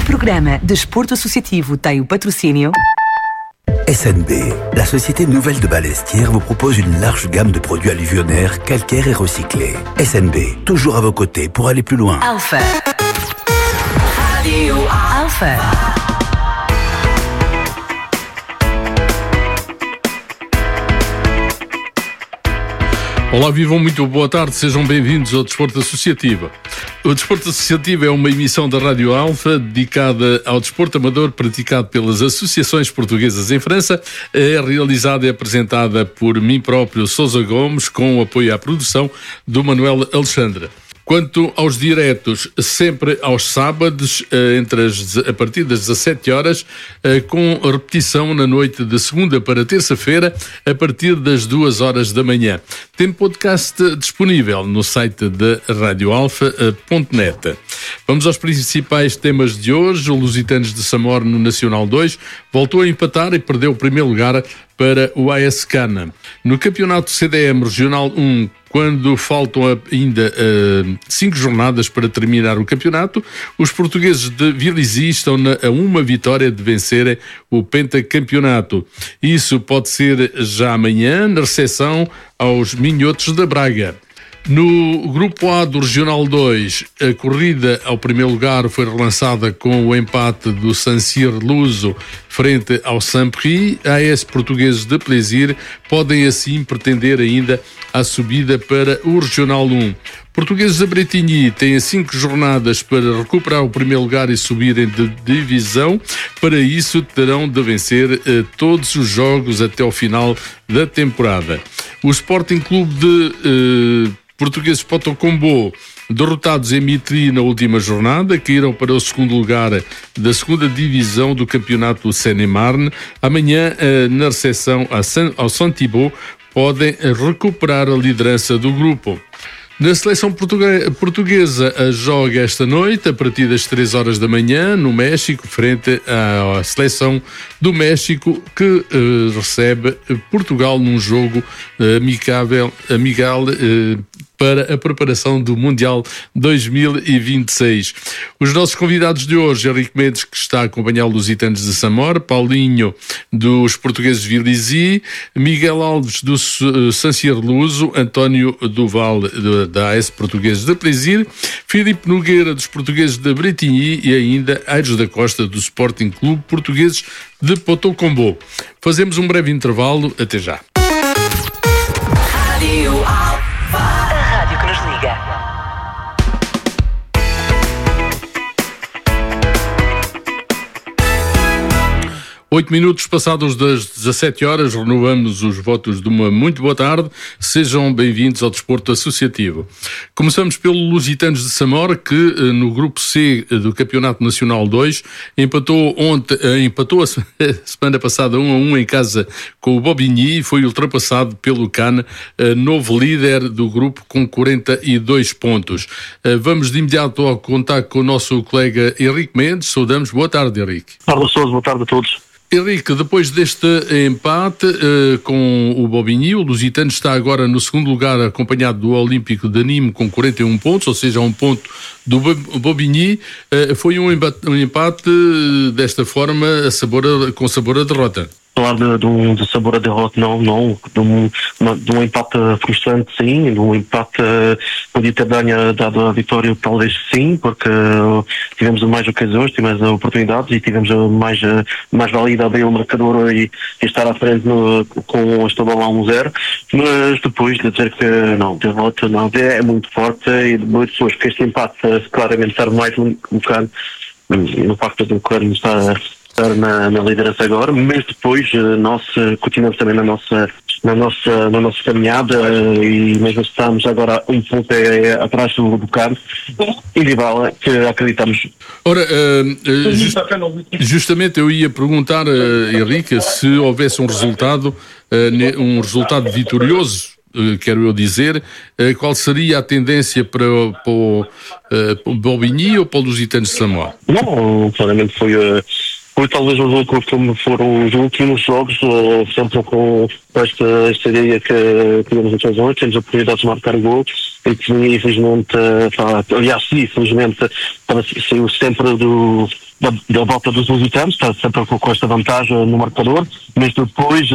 programa Desporto Associativo tem o patrocínio SNB, la société nouvelle de Balestière vous propose une large gamme de produits alluvionnaires, calcaires et recyclés. SNB, toujours à vos côtés pour aller plus loin. Alpha. Radio Alpha. Olá, vivam, muito boa tarde, sejam bem-vindos ao Desporto Associativo. O Desporto Associativo é uma emissão da Rádio Alfa dedicada ao desporto amador praticado pelas associações portuguesas em França. É realizada e apresentada por mim próprio, Sousa Gomes, com o apoio à produção do Manuel Alexandre. Quanto aos diretos, sempre aos sábados, a partir das 17 horas, com repetição na noite de segunda para terça-feira, a partir das 2 horas da manhã. Tem podcast disponível no site da radioalfa.net. Vamos aos principais temas de hoje. O Lusitanos de Samor no Nacional 2 voltou a empatar e perdeu o primeiro lugar para o AS Cana. No Campeonato CDM Regional 1, quando faltam ainda 5 jornadas para terminar o campeonato, os portugueses de Vilizí estão a uma vitória de vencerem o pentacampeonato. Isso pode ser já amanhã, na recepção aos Minhotos da Braga. No Grupo A do Regional 2, a corrida ao primeiro lugar foi relançada com o empate do Sancir Luso frente ao Saint-Prix. AS portugueses de Plaisir podem assim pretender ainda a subida para o Regional 1. Portugueses de Bretigny têm 5 jornadas para recuperar o primeiro lugar e subirem de divisão. Para isso terão de vencer todos os jogos até ao final da temporada. O Sporting Clube de Portugueses Potocombo, derrotados em Mitri na última jornada, caíram para o segundo lugar da segunda divisão do campeonato Seine-et-Marne. Amanhã, na recepção ao Saint-Thibault, podem recuperar a liderança do grupo. Na seleção portuguesa, joga esta noite, a partir das 3 horas da manhã, no México, frente à seleção do México, que recebe Portugal num jogo amigável para a preparação do Mundial 2026. Os nossos convidados de hoje, Henrique Mendes, que está a acompanhar os Lusitanos de Samor, Paulinho, dos portugueses de Vilizí, Miguel Alves, do Sancir Luso, António Duval, da AS Portugueses de Plaisir, Filipe Nogueira, dos portugueses de Bretigny e ainda Aires da Costa, do Sporting Clube Portugueses de Potocombo. Fazemos um breve intervalo, até já. A rádio que nos liga. 8 minutos passados das 17 horas, renovamos os votos de uma muito boa tarde. Sejam bem-vindos ao Desporto Associativo. Começamos pelo Lusitanos de Samor, que no Grupo C do Campeonato Nacional 2 empatou a semana passada 1-1 em casa com o Bobigny e foi ultrapassado pelo Cana, novo líder do grupo com 42 pontos. Vamos de imediato ao contato com o nosso colega Henrique Mendes. Saudamos. Boa tarde, Henrique. Carlos Sousa, boa tarde a todos. Henrique, depois deste empate com o Bobigny, o Lusitano está agora no segundo lugar, acompanhado do Olímpico de Nîmes com 41 pontos, ou seja, 1 ponto do Bobigny. Foi um empate desta forma com sabor a derrota. Falar de sabor a derrota, não, de um empate frustrante, sim, de um empate podia ter dado a vitória, talvez sim, porque tivemos mais ocasiões, tivemos oportunidades e tivemos mais valida abrir o marcador e estar à frente com este bola a 1-0, mas depois de dizer que não, derrota não, é muito forte e depois que este empate claramente serve mais no facto de o Cano estar na liderança agora, mas depois nós continuamos também na nossa caminhada e mesmo estamos agora um ponto atrás do carro e de bala que acreditamos. Ora, justamente eu ia perguntar, Henrique, se houvesse um resultado vitorioso, quero eu dizer, qual seria a tendência para o Bobigny ou para o Lusitanos de Samor? Não, claramente foi Foi talvez os últimos, como foram os últimos jogos, sempre com esta ideia que tivemos as razões, temos a oportunidade de marcar gol, e que infelizmente, infelizmente, saiu sempre da volta dos lusitanos, está sempre com esta vantagem no marcador, mas depois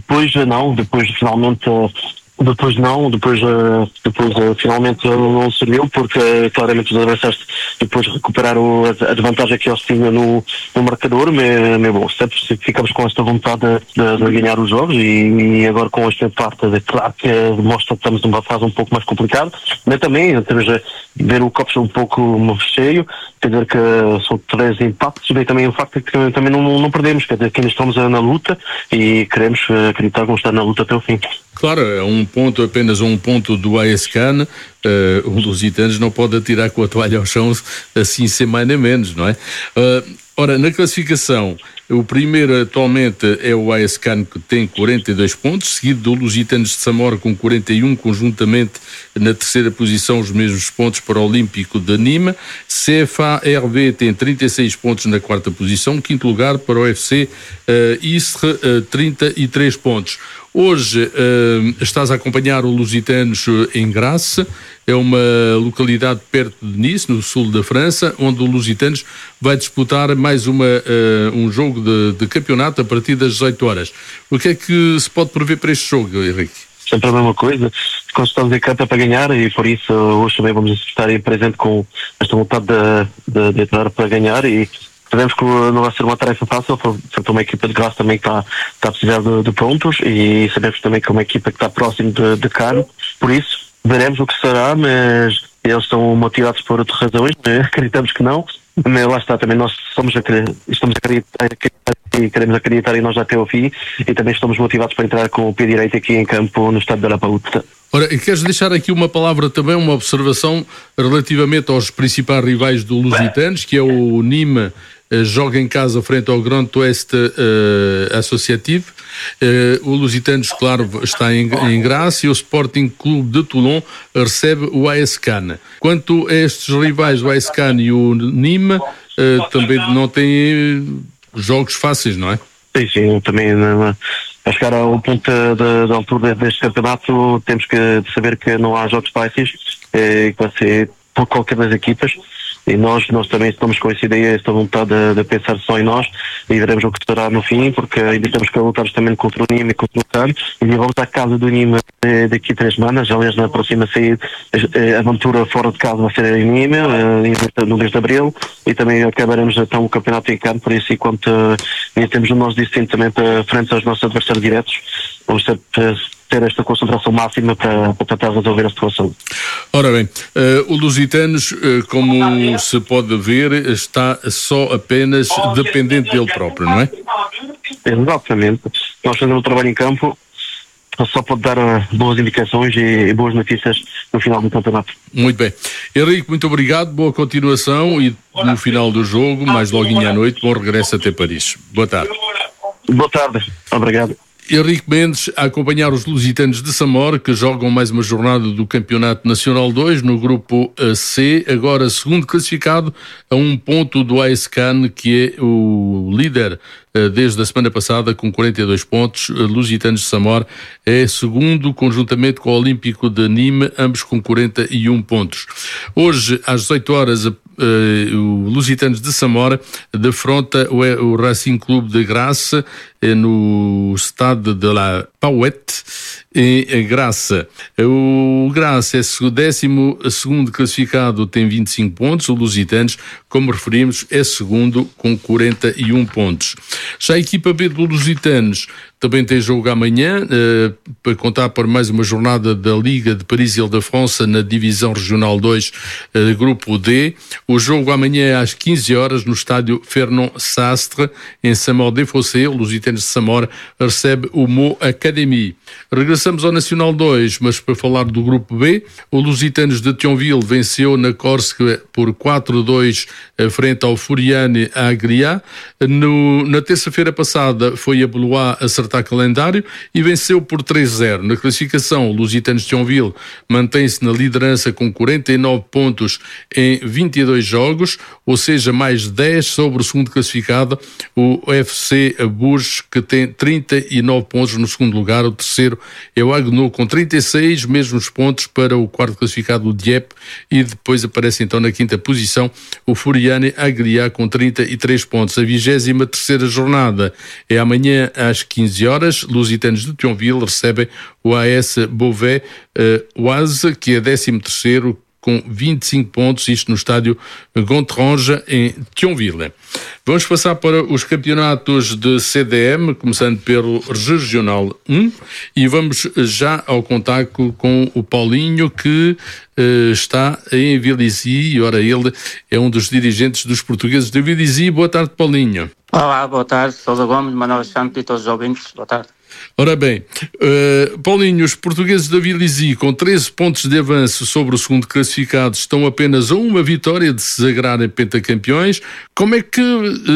finalmente não serviu, porque claramente os adversários depois recuperaram a desvantagem que eles tinham no marcador, mas bom, sempre ficamos com esta vontade de ganhar os jogos, e agora com esta parte claro que mostra que estamos numa fase um pouco mais complicada, mas também temos de ver o copo um pouco cheio, quer dizer que são 3 empates, e também o facto de que também não perdemos, quer dizer que ainda estamos na luta e queremos acreditar que vamos estar na luta até o fim. Claro, é apenas um ponto do AS Cannes. O Lusitanos não pode atirar com a toalha ao chão assim sem mais nem menos, não é? Ora, na classificação, o primeiro atualmente é o AS Cannes, que tem 42 pontos, seguido do Lusitanos de Samora com 41, conjuntamente na terceira posição os mesmos pontos para o Olímpico de Nîmes. CFA RV tem 36 pontos na quarta posição, quinto lugar para o FC Istres, 33 pontos. Hoje estás a acompanhar o Lusitanos em Grasse, é uma localidade perto de Nice, no sul da França, onde o Lusitanos vai disputar mais um jogo de campeonato a partir das 18 horas. O que é que se pode prever para este jogo, Henrique? Sempre a mesma coisa, quando estamos em campo é para ganhar, e por isso hoje também vamos estar aí presente com esta vontade de entrar para ganhar, e sabemos que não vai ser uma tarefa fácil, porque uma equipa de Graça também está a precisar de pontos, e sabemos também que é uma equipa que está próximo de Cannes, por isso veremos o que será, mas eles estão motivados por outras razões, acreditamos que não, mas lá está, também nós estamos a acreditar e queremos acreditar em nós até ao fim, e também estamos motivados para entrar com o pé direito aqui em campo no estádio de La Paute. Ora, queres deixar aqui uma palavra também, uma observação relativamente aos principais rivais do Lusitanos, que é o Nîmes, joga em casa frente ao Grand Ouest Associative. O Lusitanos, claro, está em Grasse, e o Sporting Clube de Toulon recebe o AS Cannes. Quanto a estes rivais, o AS Cannes e o Nîmes, também não têm jogos fáceis, não é? Sim, também a chegar ao ponto da altura deste campeonato temos que saber que não há jogos fáceis, que vai ser por qualquer das equipas, e nós também estamos com essa ideia, esta vontade de pensar só em nós, e veremos o que será no fim, porque ainda temos que lutar também contra o Nîmes e contra o Cannes, e vamos à casa do Nîmes daqui a 3 semanas. Aliás, na próxima saída, a aventura fora de casa vai ser em Nîmes, no mês de abril, e também acabaremos então o campeonato em Cannes, por isso, enquanto ainda temos o nosso destino também para frente aos nossos adversários diretos, vamos ter esta concentração máxima para tentar resolver a situação. Ora bem, o Lusitanos, como se pode ver, está só apenas dependente dele próprio, não é? Exatamente. Nós fazemos o trabalho em campo, só pode dar boas indicações e boas notícias no final do campeonato. Muito bem. Henrique, muito obrigado, boa continuação, e no final do jogo, mais logo à noite, bom regresso até Paris. Boa tarde. Boa tarde, obrigado. Henrique Mendes a acompanhar os Lusitanos de Samora, que jogam mais uma jornada do Campeonato Nacional 2 no grupo C, agora segundo classificado a um ponto do AS Cannes, que é o líder desde a semana passada com 42 pontos. Lusitanos de Samora é segundo, conjuntamente com o Olímpico de Nîmes, ambos com 41 pontos. Hoje, às 18 horas, o Lusitanos de Samora defronta o Racing Clube de Grasse no Stade de la Paute, em Grasse. O Grasse é o 12º classificado, tem 25 pontos. O Lusitanos, como referimos, é segundo com 41 pontos. Já a equipa B do Lusitanos também tem jogo amanhã, para contar por mais uma jornada da Liga de Paris-Île-de-France na Divisão Regional 2, Grupo D. O jogo amanhã é às 15 horas no estádio Fernand Sastre, em Saint-Maur-des-Fossés. O Lusitanos Lusitanos de Samora recebe o Mo Academy. Regressamos ao Nacional 2, mas para falar do Grupo B, o Lusitanos de Thionville venceu na Córsega por 4-2 frente ao Furiani Agria. Na terça-feira passada foi a Belois acertar calendário e venceu por 3-0. Na classificação, o Lusitanos de Thionville mantém-se na liderança com 49 pontos em 22 jogos, ou seja, mais 10 sobre o segundo classificado, o FC Bourges, que tem 39 pontos no segundo lugar. O terceiro é o Agneau com 36, mesmos pontos para o quarto classificado, o Dieppe, e depois aparece então na quinta posição o Furiani Agria com 33 pontos. A 23ª jornada é amanhã às 15 horas. Lusitanos de Thionville recebem o AS Beauvais Oise, que é 13º com 25 pontos, isto no estádio Gontrange, em Thionville. Vamos passar para os campeonatos de CDM, começando pelo Regional 1, e vamos já ao contacto com o Paulinho, que está em Vélizy, e ora, ele é um dos dirigentes dos portugueses de Vélizy. Boa tarde, Paulinho. Olá, boa tarde, Sousa Gomes, Manuel Santos e todos os ouvintes, boa tarde. Ora bem, Paulinho, os portugueses da Vélizy, com 13 pontos de avanço sobre o segundo classificado, estão apenas a uma vitória de se sagrarem pentacampeões. Como é que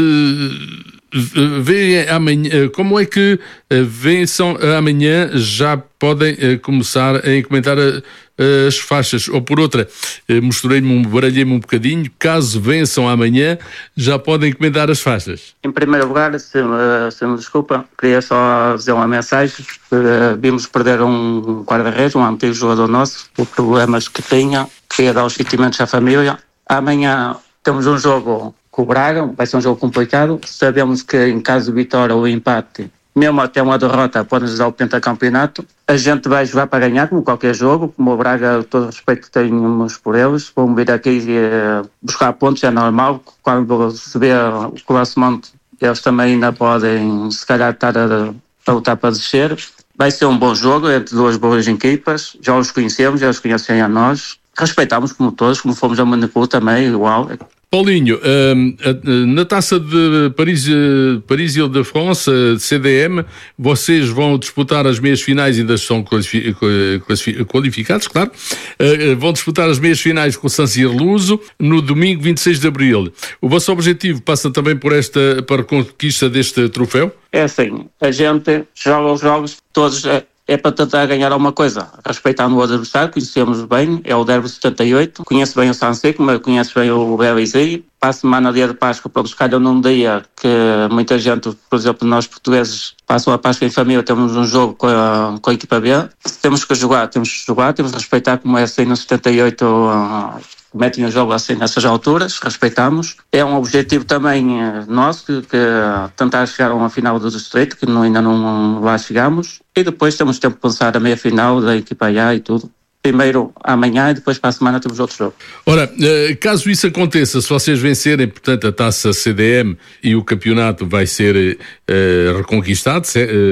vê amanhã? Como é que vençam amanhã? Já podem começar a encomendar as faixas, ou por outra, baralhei-me um bocadinho, caso vençam amanhã, já podem encomendar as faixas. Em primeiro lugar, se me desculpa, queria só dizer uma mensagem. Vimos perder um guarda-redes, um antigo jogador nosso, por problemas que tinha, queria dar os sentimentos à família. Amanhã temos um jogo com o Braga, vai ser um jogo complicado. Sabemos que em caso de vitória ou empate, mesmo até uma derrota, pode-nos dar o pentacampeonato. A gente vai jogar para ganhar, como qualquer jogo, como o Braga, todo o respeito que temos por eles. Vão vir aqui buscar pontos, é normal. Quando se vê o classificação, eles também ainda podem, se calhar, estar a lutar para descer. Vai ser um bom jogo entre duas boas equipas. Já os conhecemos, já os conhecem a nós. Respeitamos como todos, como fomos a Manicourt também, igual. Paulinho, na taça de Paris-Île-de-France, CDM, vocês vão disputar as meias finais, ainda estão qualificados, claro, vão disputar as meias finais com o Saint-Cyr Luso no domingo 26 de abril. O vosso objetivo passa também para a conquista deste troféu? É assim, a gente joga os jogos todos... É para tentar ganhar alguma coisa, respeitando o adversário, conhecemos bem, é o Derby 78, conheço bem o Sanseco, mas conheço bem o Vélizy. Para a semana, dia de Páscoa, para buscar num dia que muita gente, por exemplo, nós portugueses, passam a Páscoa em família, temos um jogo com a equipa B. Temos que jogar, temos que respeitar, como é assim no 78, metem o jogo assim nessas alturas, respeitamos. É um objetivo também nosso, que tentar chegar a uma final do distrito, que ainda não lá chegamos. E depois temos tempo de pensar a meia-final da equipa A e tudo. Primeiro amanhã e depois para a semana temos outro jogo. Ora, caso isso aconteça, se vocês vencerem, portanto, a taça CDM e o campeonato vai ser reconquistado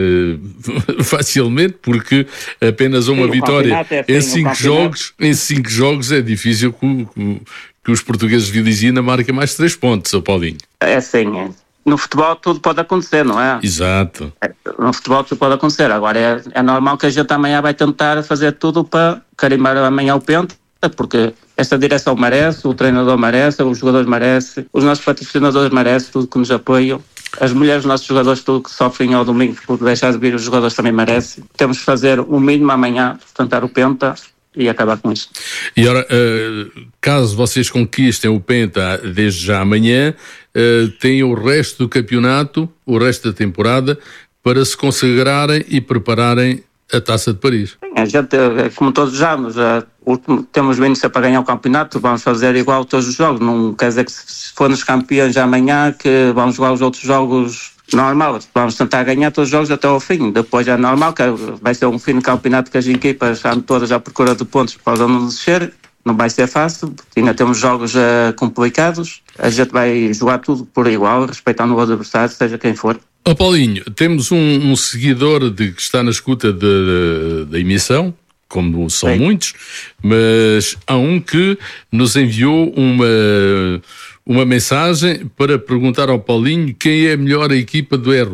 facilmente, porque apenas uma vitória em 5 jogos é difícil que os portugueses de Vélizy marquem mais 3 pontos, Paulinho. É assim, no futebol tudo pode acontecer, não é? Exato. No futebol tudo pode acontecer. Agora é normal que a gente amanhã vai tentar fazer tudo para carimbar amanhã o penta, porque esta direção merece, o treinador merece, os jogadores merecem, os nossos patrocinadores merecem, tudo que nos apoiam. As mulheres dos nossos jogadores, tudo que sofrem ao domingo por deixar de vir, os jogadores também merecem. Temos que fazer o mínimo amanhã, tentar o penta e acabar com isso. E ora, caso vocês conquistem o penta desde já amanhã, têm o resto do campeonato, o resto da temporada, para se consagrarem e prepararem a Taça de Paris. A gente, como todos os anos, temos vindo sempre para ganhar o campeonato, vamos fazer igual todos os jogos. Não quer dizer que se formos campeões amanhã que vamos jogar os outros jogos normal. Vamos tentar ganhar todos os jogos até ao fim. Depois é normal que vai ser um fim de campeonato que as equipas andam todas à procura de pontos para não descer. Não vai ser fácil, ainda temos jogos complicados. A gente vai jogar tudo por igual, respeitando o adversário, seja quem for. Paulinho, temos um seguidor que está na escuta da emissão, como são muitos, mas há um que nos enviou uma mensagem para perguntar ao Paulinho quem é a melhor equipa do R1.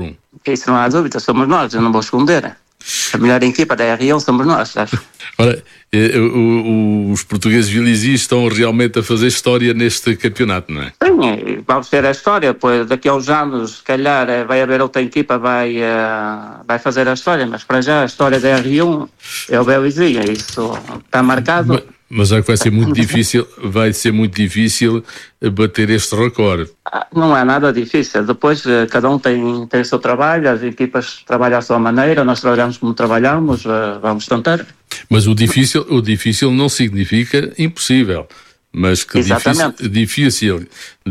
Isso não há dúvida, somos nós, eu não vou esconder. A melhor equipa da R1 somos nós, sabes? Ora, os portugueses vilizis estão realmente a fazer história neste campeonato, não é? Sim, vamos ter a história, pois daqui a uns anos, se calhar, vai haver outra equipa vai fazer a história, mas para já a história da R1 é o Belizinho, isso está marcado. Mas é que vai ser muito difícil bater este recorde. Não é nada difícil. Depois cada um tem o seu trabalho, as equipas trabalham à sua maneira, nós trabalhamos como trabalhamos, vamos tentar. Mas o difícil não significa impossível, mas que difícil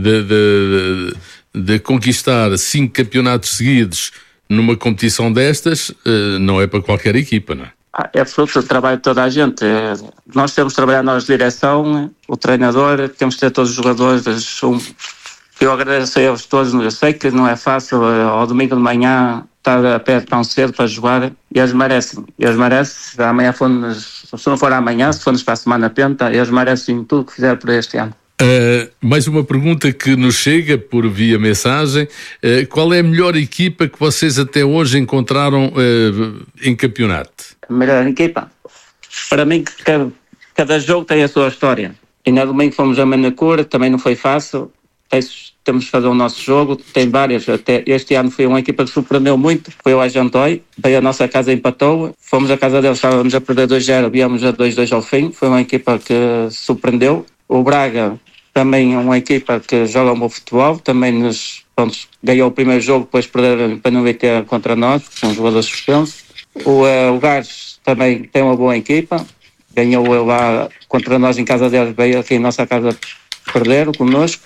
de conquistar 5 campeonatos seguidos numa competição destas não é para qualquer equipa, não é? É fruto do trabalho de toda a gente. Nós temos de trabalhar nós, direção, o treinador, temos de ter todos os jogadores. Eu agradeço a eles todos. Eu sei que não é fácil ao domingo de manhã estar a pé tão cedo para jogar, e eles merecem. Amanhã se não for amanhã, se formos para a semana penta, eles merecem tudo que fizeram por este ano. Mais uma pergunta que nos chega por via mensagem. Qual é a melhor equipa que vocês até hoje encontraram em campeonato? A melhor equipa? Para mim, cada jogo tem a sua história. E no domingo fomos a Manacor, também não foi fácil. Temos de fazer o nosso jogo, tem várias. Até este ano foi uma equipa que surpreendeu muito, foi o Ajantói, veio à nossa casa e empatou. Fomos à casa deles, estávamos a perder 2-0, viemos a 2-2 ao fim. Foi uma equipa que surpreendeu. O Braga também é uma equipa que joga um bom futebol, também ganhou o primeiro jogo, depois perderam para não ter contra nós, com jogadores suspensos. O Gás também tem uma boa equipa, ganhou lá contra nós em casa deles, veio aqui em nossa casa perder connosco.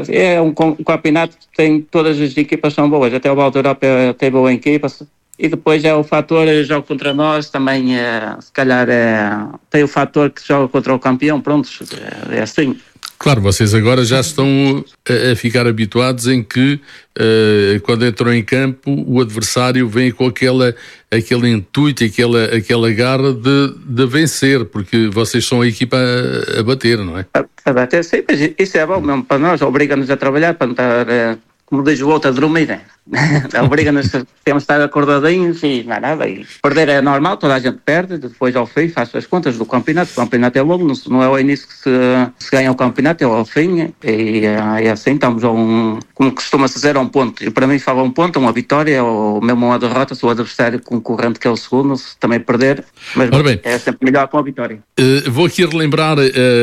É um campeonato que tem todas as equipas são boas, até o Baldo Europa tem boa equipa. E depois é o fator jogo contra nós, também se calhar tem o fator que joga contra o campeão, pronto, é assim. Claro, vocês agora já estão a ficar habituados em que quando entram em campo o adversário vem com aquele intuito, aquela garra de vencer, porque vocês são a equipa a bater, não é? A bater, sim, mas isso é bom mesmo para nós, obriga-nos a trabalhar para não estar, como diz o outro, a dormir, né? Obriga-nos, temos de estar acordadinhos e não é nada. E perder é normal, toda a gente perde, depois ao fim faz as contas do campeonato. O campeonato é longo, não é ao início que se ganha o campeonato, é ao fim. E assim estamos como costuma-se dizer, a um ponto. E para mim fala um ponto, uma vitória, ou mesmo uma derrota, se o adversário concorrente, que é o segundo, se também perder. Mas bem, é sempre melhor com a vitória. Vou aqui relembrar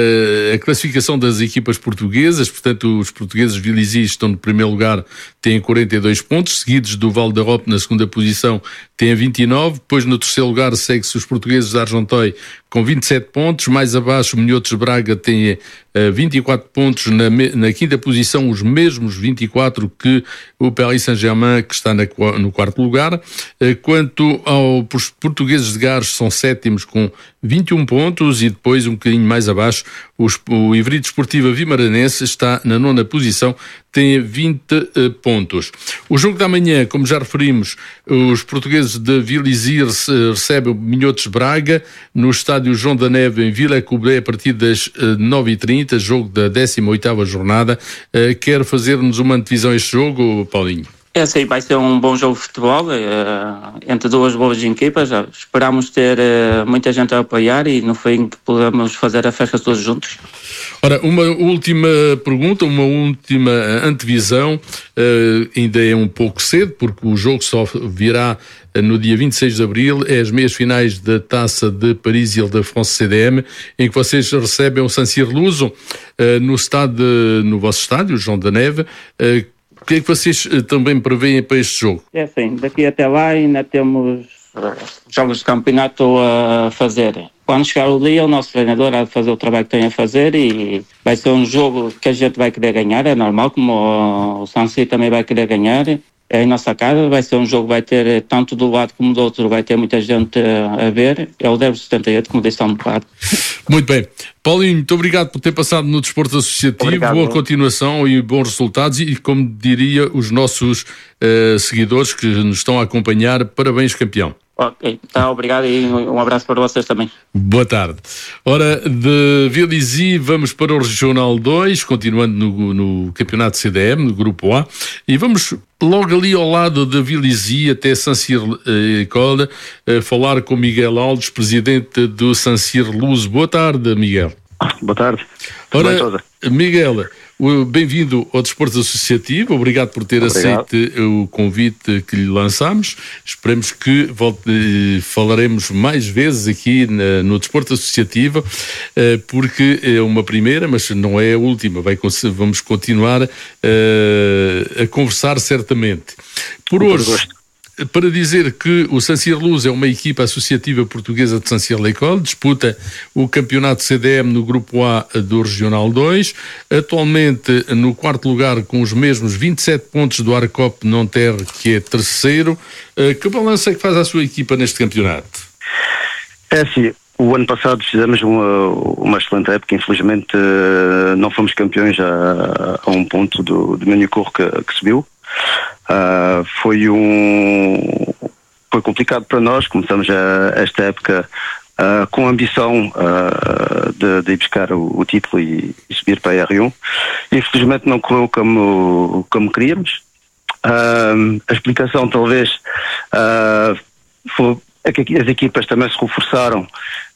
a classificação das equipas portuguesas. Portanto, os portugueses vilizis estão no primeiro lugar, têm 42 pontos, seguidos do Val d'Europe na segunda posição, têm 29, depois no terceiro lugar segue-se os portugueses de Argenteuil com 27 pontos, mais abaixo o Minhotos Braga tem 24 pontos, na quinta posição os mesmos 24 que o Paris Saint-Germain, que está no quarto lugar. Quanto aos portugueses de Gars, são sétimos com 21 pontos, e depois um bocadinho mais abaixo o Ivry Desportiva Vimaranense está na nona posição, tem 20 pontos. O jogo da manhã, como já referimos, os portugueses de Vilizir recebem o Minhotos Braga no estádio João da Neve em Vila Coubé a partir das 9h30, jogo da 18ª jornada. Quer fazer-nos uma antevisão a este jogo, Paulinho? É assim, vai ser um bom jogo de futebol entre duas boas equipas. Esperamos ter muita gente a apoiar e no fim que podemos fazer a festa todos juntos. Ora, uma última pergunta, uma última antevisão, ainda é um pouco cedo porque o jogo só virá no dia 26 de Abril, é as meias finais da Taça de Paris Île-de-France CDM, em que vocês recebem o San Siro Luso no vosso estádio, João da Neve. O que é que vocês também preveem para este jogo? É assim, daqui até lá ainda temos jogos de campeonato a fazer. Quando chegar o dia, o nosso treinador há de fazer o trabalho que tem a fazer e vai ser um jogo que a gente vai querer ganhar, é normal, como o San Siro também vai querer ganhar. É em nossa casa, vai ser um jogo que vai ter, tanto do lado como do outro, vai ter muita gente a ver. É o 1078, como disse há um bocado. Muito bem. Paulinho, muito obrigado por ter passado no Desporto Associativo. Obrigado. Boa continuação e bons resultados. E, como diria os nossos seguidores que nos estão a acompanhar, parabéns, campeão. Ok, tá, obrigado e um abraço para vocês também. Boa tarde. Ora, de Vilisiu vamos para o Regional 2, continuando no Campeonato CDM, no Grupo A, e vamos logo ali ao lado de Vilisiu até Saint-Cyr-École falar com Miguel Alves, presidente do Saint-Cyr-Luz. Boa tarde, Miguel. Boa tarde. Ora, Miguel, bem-vindo ao Desporto Associativo, obrigado por ter aceito o convite que lhe lançámos. Esperemos que falaremos mais vezes aqui no Desporto Associativo, porque é uma primeira, mas não é a última. Vamos continuar a conversar certamente. Por hoje, para dizer que o Saint-Cyr-Luz é uma equipa associativa portuguesa de Saint-Cyr-l'École, disputa o campeonato CDM no Grupo A do Regional 2, atualmente no quarto lugar com os mesmos 27 pontos do Arcop Nanterre, que é terceiro. Que balanço é que faz a sua equipa neste campeonato? É assim, o ano passado fizemos uma excelente época, infelizmente não fomos campeões a um ponto do Manicourt que subiu. Foi complicado para nós. Começamos esta época com a ambição de ir buscar o título e subir para a R1. Infelizmente não correu como queríamos. A explicação talvez é que as equipas também se reforçaram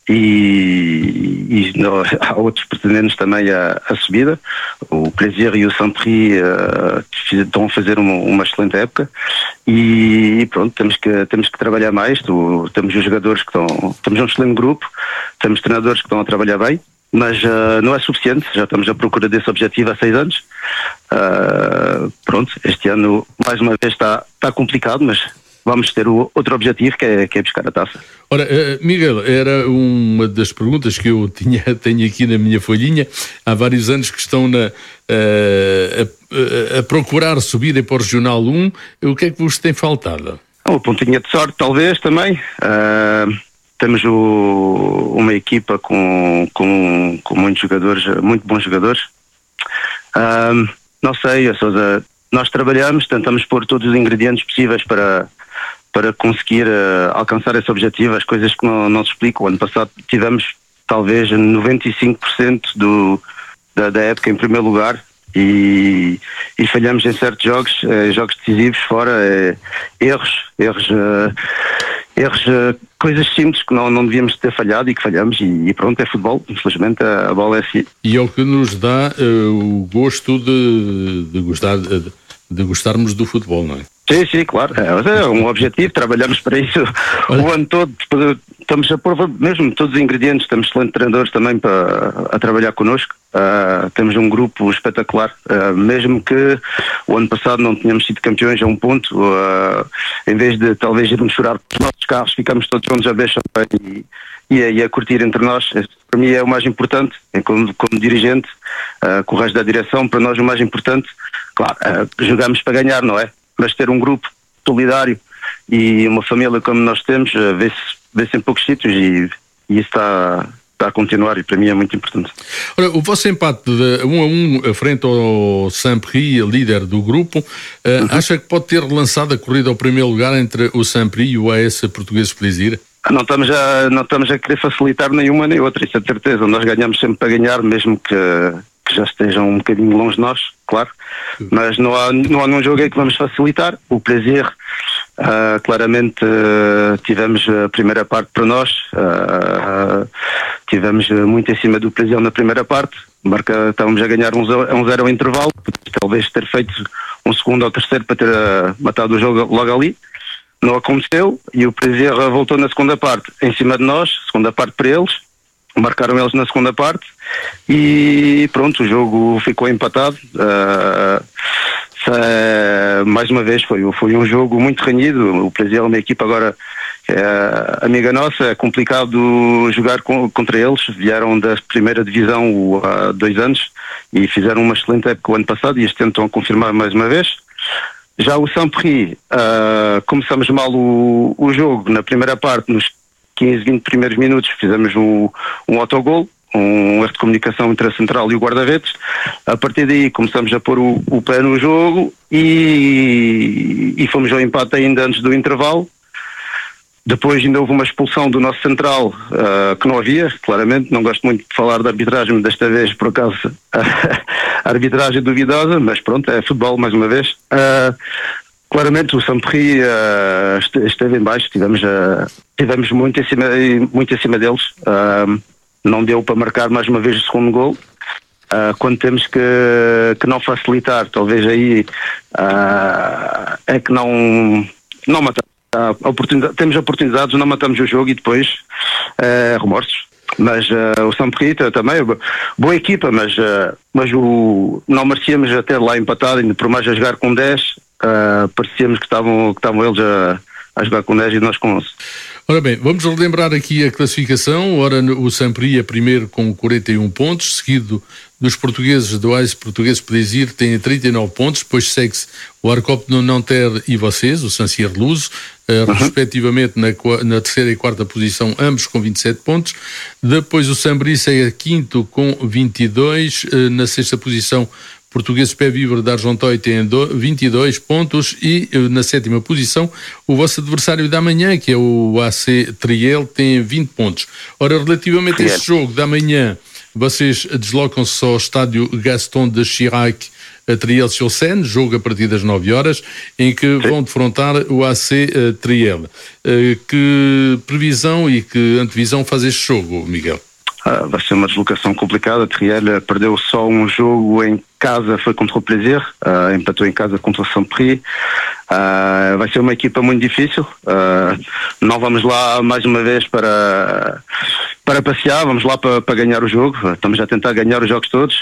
e há outros pretendentes também à subida. O Plaisir e o Saint-Prix estão a fazer uma excelente época e pronto, temos que trabalhar mais. Temos os jogadores que temos um excelente grupo, temos treinadores que estão a trabalhar bem, mas não é suficiente. Já estamos à procura desse objetivo há 6 anos. Pronto, este ano mais uma vez está complicado, mas vamos ter outro objetivo que é buscar a taça. Ora, Miguel, era uma das perguntas que eu tenho aqui na minha folhinha. Há vários anos que estão a procurar subirem para o Regional 1. O que é que vos tem faltado? Uma pontinha de sorte, talvez, também. Temos uma equipa com muitos jogadores, muito bons jogadores. Não sei, Sousa, nós trabalhamos, tentamos pôr todos os ingredientes possíveis para conseguir alcançar esse objetivo. As coisas que não se explicam. O ano passado tivemos talvez 95% da época em primeiro lugar e falhamos em certos jogos decisivos, fora erros, coisas simples que não devíamos ter falhado e que falhamos e pronto, é futebol. Infelizmente a bola é assim. E é o que nos dá o gosto de gostarmos do futebol, não é? Sim, claro. É um objetivo, trabalhamos para isso o ano todo. Estamos a pôr mesmo todos os ingredientes. Temos excelentes treinadores também a trabalhar connosco. Temos um grupo espetacular. Mesmo que o ano passado não tínhamos sido campeões a um ponto, em vez de talvez irmos chorar pelos nossos carros, ficamos todos juntos a beber champanhe e a curtir entre nós. Para mim é o mais importante, como dirigente, com o resto da direção. Para nós o mais importante, claro, jogamos para ganhar, não é? Mas ter um grupo solidário e uma família como nós temos, vê-se em poucos sítios e isso está a continuar e para mim é muito importante. Ora, o vosso empate de 1-1 frente ao Saint-Prix, líder do grupo, acha que pode ter lançado a corrida ao primeiro lugar entre o Saint-Prix e o AS Português Plaisir? Não estamos a querer facilitar nenhuma nem outra, isso é certeza. Nós ganhamos sempre para ganhar, mesmo que já estejam um bocadinho longe de nós, claro, mas não há nenhum jogo aí que vamos facilitar. O Plaisir, claramente tivemos a primeira parte para nós, tivemos muito em cima do Plaisir na primeira parte, estávamos a ganhar 1-0 ao intervalo, talvez ter feito um segundo ou terceiro para ter matado o jogo logo ali. Não aconteceu e o Plaisir voltou na segunda parte em cima de nós, segunda parte para eles. Marcaram eles na segunda parte e pronto, o jogo ficou empatado. Mais uma vez foi um jogo muito renhido. O Plaisir é uma equipa agora amiga nossa, é complicado jogar contra eles. Vieram da primeira divisão há 2 anos e fizeram uma excelente época o ano passado e este ano estão a confirmar mais uma vez. Já o Saint-Prix, começamos mal o jogo na primeira parte, nos 15, 20 primeiros minutos fizemos um autogol, um erro de comunicação entre a central e o guarda-redes. A partir daí começamos a pôr o pé no jogo e fomos ao empate ainda antes do intervalo. Depois ainda houve uma expulsão do nosso central, que não havia, claramente. Não gosto muito de falar de arbitragem, mas desta vez, por acaso, a arbitragem duvidosa, mas pronto, é futebol mais uma vez. Claramente o Sampdoria esteve em baixo, tivemos muito em cima deles. Não deu para marcar mais uma vez o segundo gol. Quando temos que não facilitar, talvez aí é que não matamos. Temos oportunidades, não matamos o jogo e depois remorsos. Mas o Sampdoria também, boa equipa, mas não merecíamos até lá empatado, ainda por mais a jogar com 10, parecíamos que estavam eles a jogar com 10 e nós com 11. Ora bem, vamos relembrar aqui a classificação. Ora, o Sampdoria primeiro com 41 pontos, seguido dos portugueses do AS Português Plaisir, tem 39 pontos, depois segue-se o Arcop no Nanterre e vocês, o Sancier Luso, respectivamente na terceira e quarta posição, ambos com 27 pontos. Depois o Sampdoria segue a quinto com 22, na sexta posição Português Pé Viver da Argenteuil tem 22 pontos e na sétima posição o vosso adversário da manhã, que é o AC Triel, tem 20 pontos. Ora, relativamente a este jogo da manhã, vocês deslocam-se ao estádio Gaston de Chirac a Triel-sur-Seine, jogo a partir das 9 horas, em que vão defrontar o AC Triel. Que previsão e que antevisão faz este jogo, Miguel? Vai ser uma deslocação complicada. Triel perdeu só um jogo em casa, foi contra o Plaisir, empatou em casa contra o Sampdoria. Vai ser uma equipa muito difícil. Não vamos lá mais uma vez para passear, vamos lá para ganhar o jogo. Estamos a tentar ganhar os jogos todos,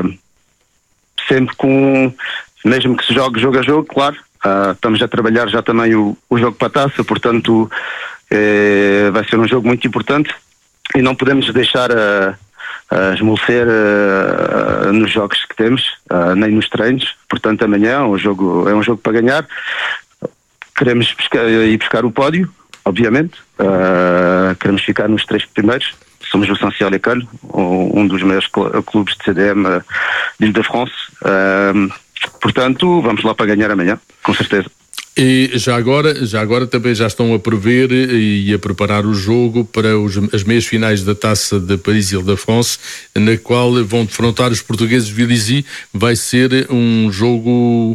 sempre mesmo que se jogue jogo a jogo, claro. Estamos a trabalhar já também o jogo para a taça, portanto vai ser um jogo muito importante. E não podemos deixar esmorecer nos jogos que temos, nem nos treinos. Portanto, amanhã é um jogo para ganhar. Queremos ir buscar o pódio, obviamente. Queremos ficar nos 3 primeiros. Somos o Sancier École, um dos maiores clubes de CDM de Île-de-France. Portanto, vamos lá para ganhar amanhã, com certeza. E já agora também já estão a prever e a preparar o jogo para as meias finais da Taça de Paris-Île-de-France, na qual vão defrontar os portugueses de Vélizy. Vai ser um jogo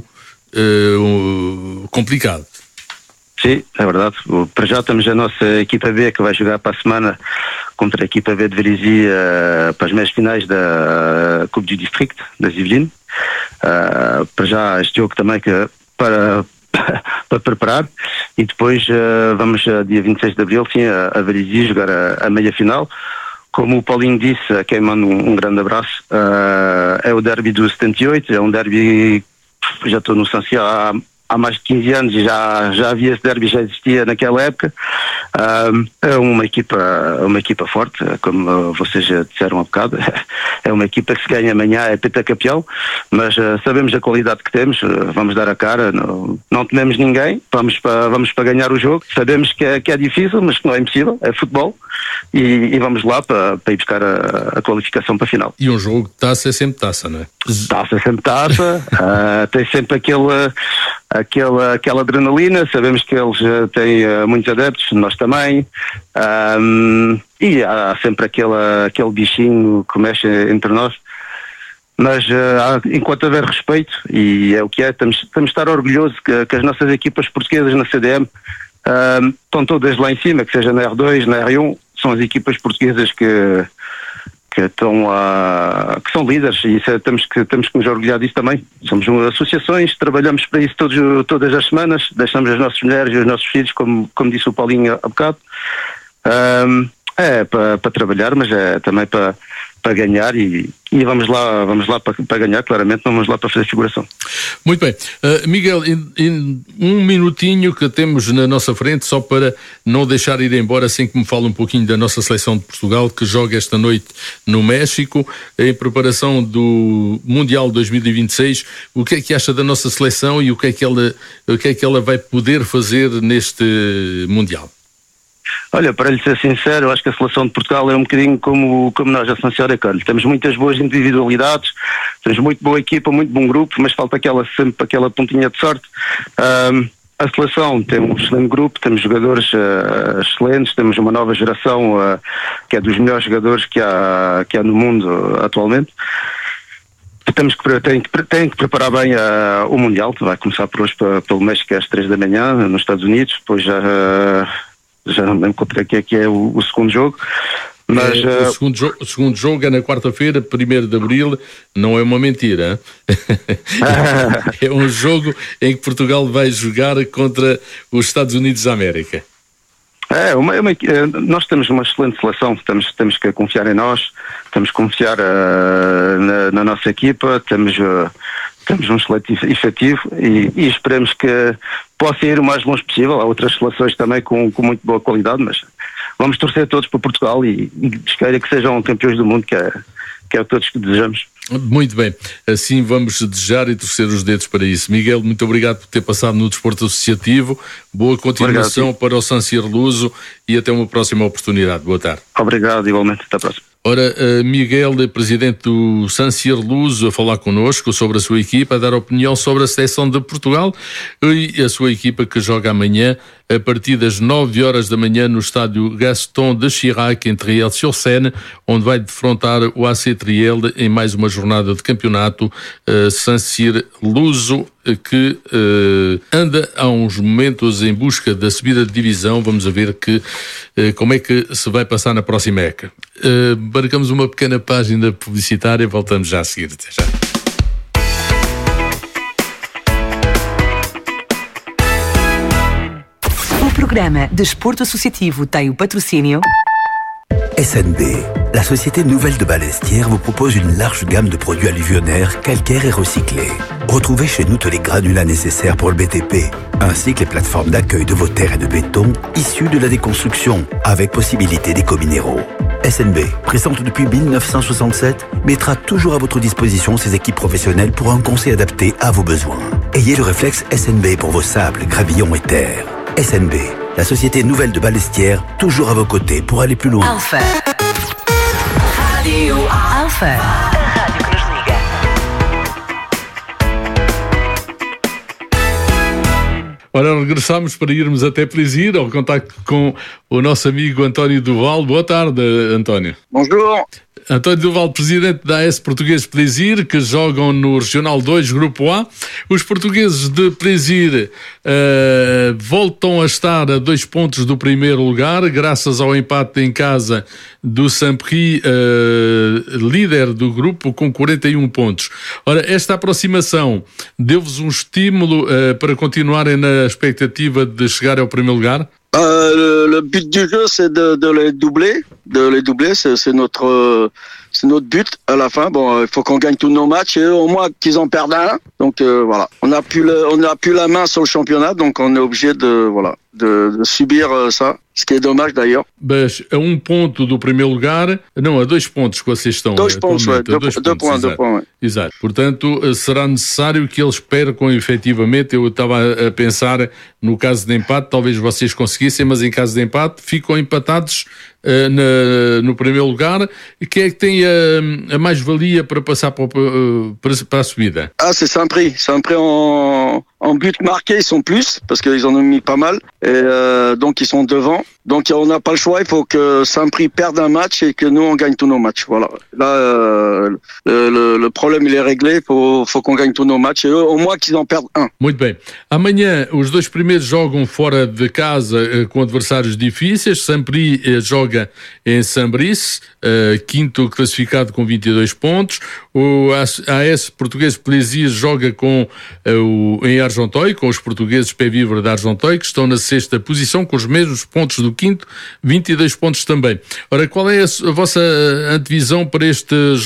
complicado. Sim, é verdade. Para já temos a nossa equipa B que vai jogar para a semana contra a equipa B de Vélizy para as meias finais da Coupe du District, das Yvelines. Para já este jogo também para preparar, e depois vamos dia 26 de Abril a Vélizy jogar a meia final. Como o Paulinho disse, a quem mando um grande abraço, é o derby do 78, é um derby, já estou no Sancier há mais de 15 anos e já havia esse derby, já existia naquela época. É uma equipa forte, como vocês já disseram há bocado. É uma equipa que se ganha amanhã é pentacampeão, mas sabemos a qualidade que temos, vamos dar a cara, não tememos ninguém, vamos para ganhar o jogo. Sabemos que é difícil, mas que não é impossível, é futebol, e vamos lá para ir buscar a qualificação para a final. E um jogo de taça é sempre taça, não é? Taça é sempre taça, tem sempre aquela adrenalina. Sabemos que eles têm muitos adeptos, nós também, e há sempre aquele bichinho que mexe entre nós, mas enquanto houver respeito, e é o que é, estamos a estar orgulhosos que as nossas equipas portuguesas na CDM estão todas lá em cima, que seja na R2, na R1, são as equipas portuguesas que são líderes, e isso temos que nos orgulhar disso também. Somos associações, trabalhamos para isso todas as semanas, deixamos as nossas mulheres e os nossos filhos, como disse o Paulinho há bocado, para trabalhar, mas é também para ganhar, e vamos lá para ganhar, claramente, não vamos lá para fazer figuração. Muito bem. Miguel, em um minutinho que temos na nossa frente, só para não deixar ir embora sem que me fale um pouquinho da nossa seleção de Portugal, que joga esta noite no México, em preparação do Mundial 2026. O que é que acha da nossa seleção e o que é que ela vai poder fazer neste Mundial? Olha, para lhe ser sincero, eu acho que a seleção de Portugal é um bocadinho como nós, a Sancier École. Temos muitas boas individualidades, temos muito boa equipa, muito bom grupo, mas falta sempre aquela pontinha de sorte. A seleção tem um excelente grupo, temos jogadores excelentes, temos uma nova geração que é dos melhores jogadores que há no mundo atualmente. Tem que preparar bem o Mundial, que vai começar por hoje pelo México às 3 da manhã, nos Estados Unidos, depois já não me lembro quanto é que é o segundo jogo. Mas, o segundo jogo é na quarta-feira, 1º de Abril, não é uma mentira. É um jogo em que Portugal vai jogar contra os Estados Unidos da América. Nós temos uma excelente seleção, temos que confiar em nós, temos que confiar na nossa equipa, temos um excelente efetivo e esperemos que possa ir o mais longe possível. Há outras seleções também com muito boa qualidade, mas vamos torcer todos para Portugal e que sejam campeões do mundo, que é todos que desejamos. Muito bem, assim vamos desejar e torcer os dedos para isso. Miguel, muito obrigado por ter passado no Desporto Associativo, boa continuação para o San Siro Luso e até uma próxima oportunidade. Boa tarde. Obrigado, igualmente, até a próxima. Ora, Miguel, presidente do San Siro Luso, a falar connosco sobre a sua equipa, a dar opinião sobre a seleção de Portugal e a sua equipa que joga amanhã a partir das 9 horas da manhã no estádio Gaston de Chirac, em Triel-sur-Seine, onde vai defrontar o AC Triel em mais uma jornada de campeonato San Siro Luso, que anda há uns momentos em busca da subida de divisão. Vamos a ver como é que se vai passar na próxima época. Marcamos uma pequena página publicitária, voltamos já a seguir. Até já. O programa Desporto Associativo tem o patrocínio SNB, la société nouvelle de Balestière vous propose une large gamme de produits alluvionnaires, calcaires et recyclés. Retrouvez chez nous tous les granulats nécessaires pour le BTP, ainsi que les plateformes d'accueil de vos terres et de béton issues de la déconstruction, avec possibilité d'éco-minéraux. SNB, présente depuis 1967, mettra toujours à votre disposition ses équipes professionnelles pour un conseil adapté à vos besoins. Ayez le réflexe SNB pour vos sables, gravillons et terres. SNB, la société nouvelle de Balestière, toujours à vos côtés pour aller plus loin. Alfa. Radio Alfa. A rádio que nos liga. Ora, regressamos para irmos até Plaisir, ao contacto com o nosso amigo António Duval. Boa tarde, António. Bonjour. António Duval, presidente da AS Português Plaisir, que jogam no Regional 2, Grupo A. Os portugueses de Plaisir voltam a estar a 2 pontos do primeiro lugar, graças ao empate em casa do Saint-Prix, líder do grupo, com 41 pontos. Ora, esta aproximação deu-vos um estímulo para continuarem na expectativa de chegar ao primeiro lugar? Le but du jeu, c'est de les doubler. C'est notre but à la fin. Bon, il faut qu'on gagne tous nos matchs et au moins qu'ils en perdent un. Donc voilà, on n'a plus la main sur le championnat, donc on est obligé de subir ça. Ce qui est dommage d'ailleurs. Mas a 1 ponto do primeiro lugar, não, a 2 pontos que vocês estão. 2 pontos, ouais, 2 points. Exato. Portanto, será necessário que eles percam efetivamente. Eu estava a pensar no caso de empate, talvez vocês conseguissem, mas em caso de empate ficam empatados no primeiro lugar. E quem é que tem a mais-valia para passar para a subida? C'est Saint-Prix. Saint-Prix en but marqué, ils sont plus, parce qu'ils en ont mis pas mal. Et donc ils sont devant. Donc on n'a pas le choix, il faut que Saint-Prix perde un match et que nous on gagne tous nos matchs. Voilà. Là, le problème il est réglé, faut qu'on gagne tous nos matchs et eux, au moins qu'ils en perdent un. Muito bem. Amanhã os 2 primeiros jogam fora de casa com adversários difíceis. Saint-Prix joga em Saint-Brice, 5º classificado com 22 pontos. O AS Português Plaisir joga em Argenteuil, com os portugueses Pé Viver da Argenteuil, que estão na 6ª posição, com os mesmos pontos do 5º, 22 pontos também. Ora, qual é a vossa antevisão para estes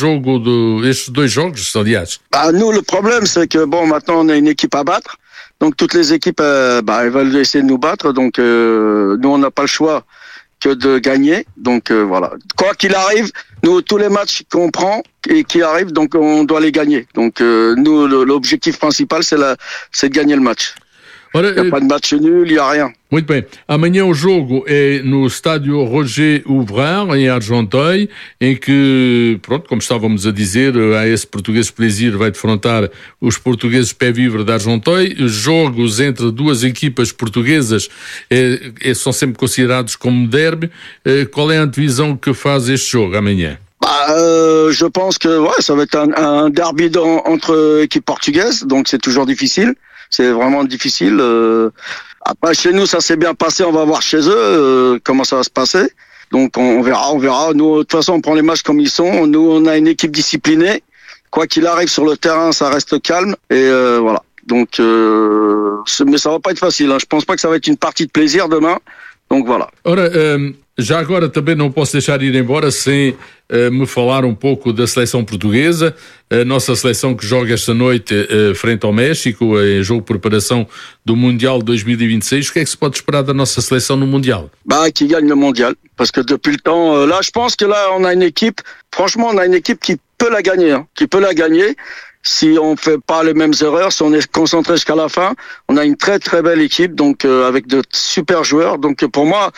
2 jogos, aliás? Nous, le problème, c'est que, maintenant, on a une équipe à battre. Donc, toutes les équipes, elles veulent essayer de nous battre. Donc, nous, on n'a pas le choix que de gagner. Donc, voilà. Quoi qu'il arrive, nous, tous les matchs qu'on prend et qui arrivent, donc, on doit les gagner. Donc, nous, l'objectif principal, c'est de gagner le match. Il n'y a pas de match nul, il n'y a rien. Muito bem. Amanhã o jogo é no estádio Roger Ouvrard, em Argenteuil, em que, pronto, como estávamos a dizer, a AS Português Plaisir vai defrontar os portugueses Pé Vivre de Argenteuil. Jogos entre duas equipas portuguesas são sempre considerados como derby. Qual é a divisão que faz este jogo amanhã? Je pense que ça va être un derby entre équipes portugaises, donc c'est toujours difficile. C'est vraiment difficile. Après, chez nous, ça s'est bien passé. On va voir chez eux comment ça va se passer. Donc, on verra. Nous, de toute façon, on prend les matchs comme ils sont. Nous, on a une équipe disciplinée. Quoi qu'il arrive sur le terrain, ça reste calme. Et voilà. Donc, mais ça va pas être facile. Je pense pas que ça va être une partie de plaisir demain. Donc, voilà. Ora, já agora também não posso deixar ir embora sem me falar um pouco da seleção portuguesa, a nossa seleção que joga esta noite frente ao México, em jogo de preparação do Mundial 2026. O que é que se pode esperar da nossa seleção no Mundial? Qui gagne le Mondial, parce que depuis le temps, là, je pense que là, on a une équipe, franchement, on a une équipe qui peut la gagner, si on fait pas les mêmes erreurs, si on est concentré jusqu'à la fin. On a une très très belle équipe, donc avec de super joueurs. Donc pour moi,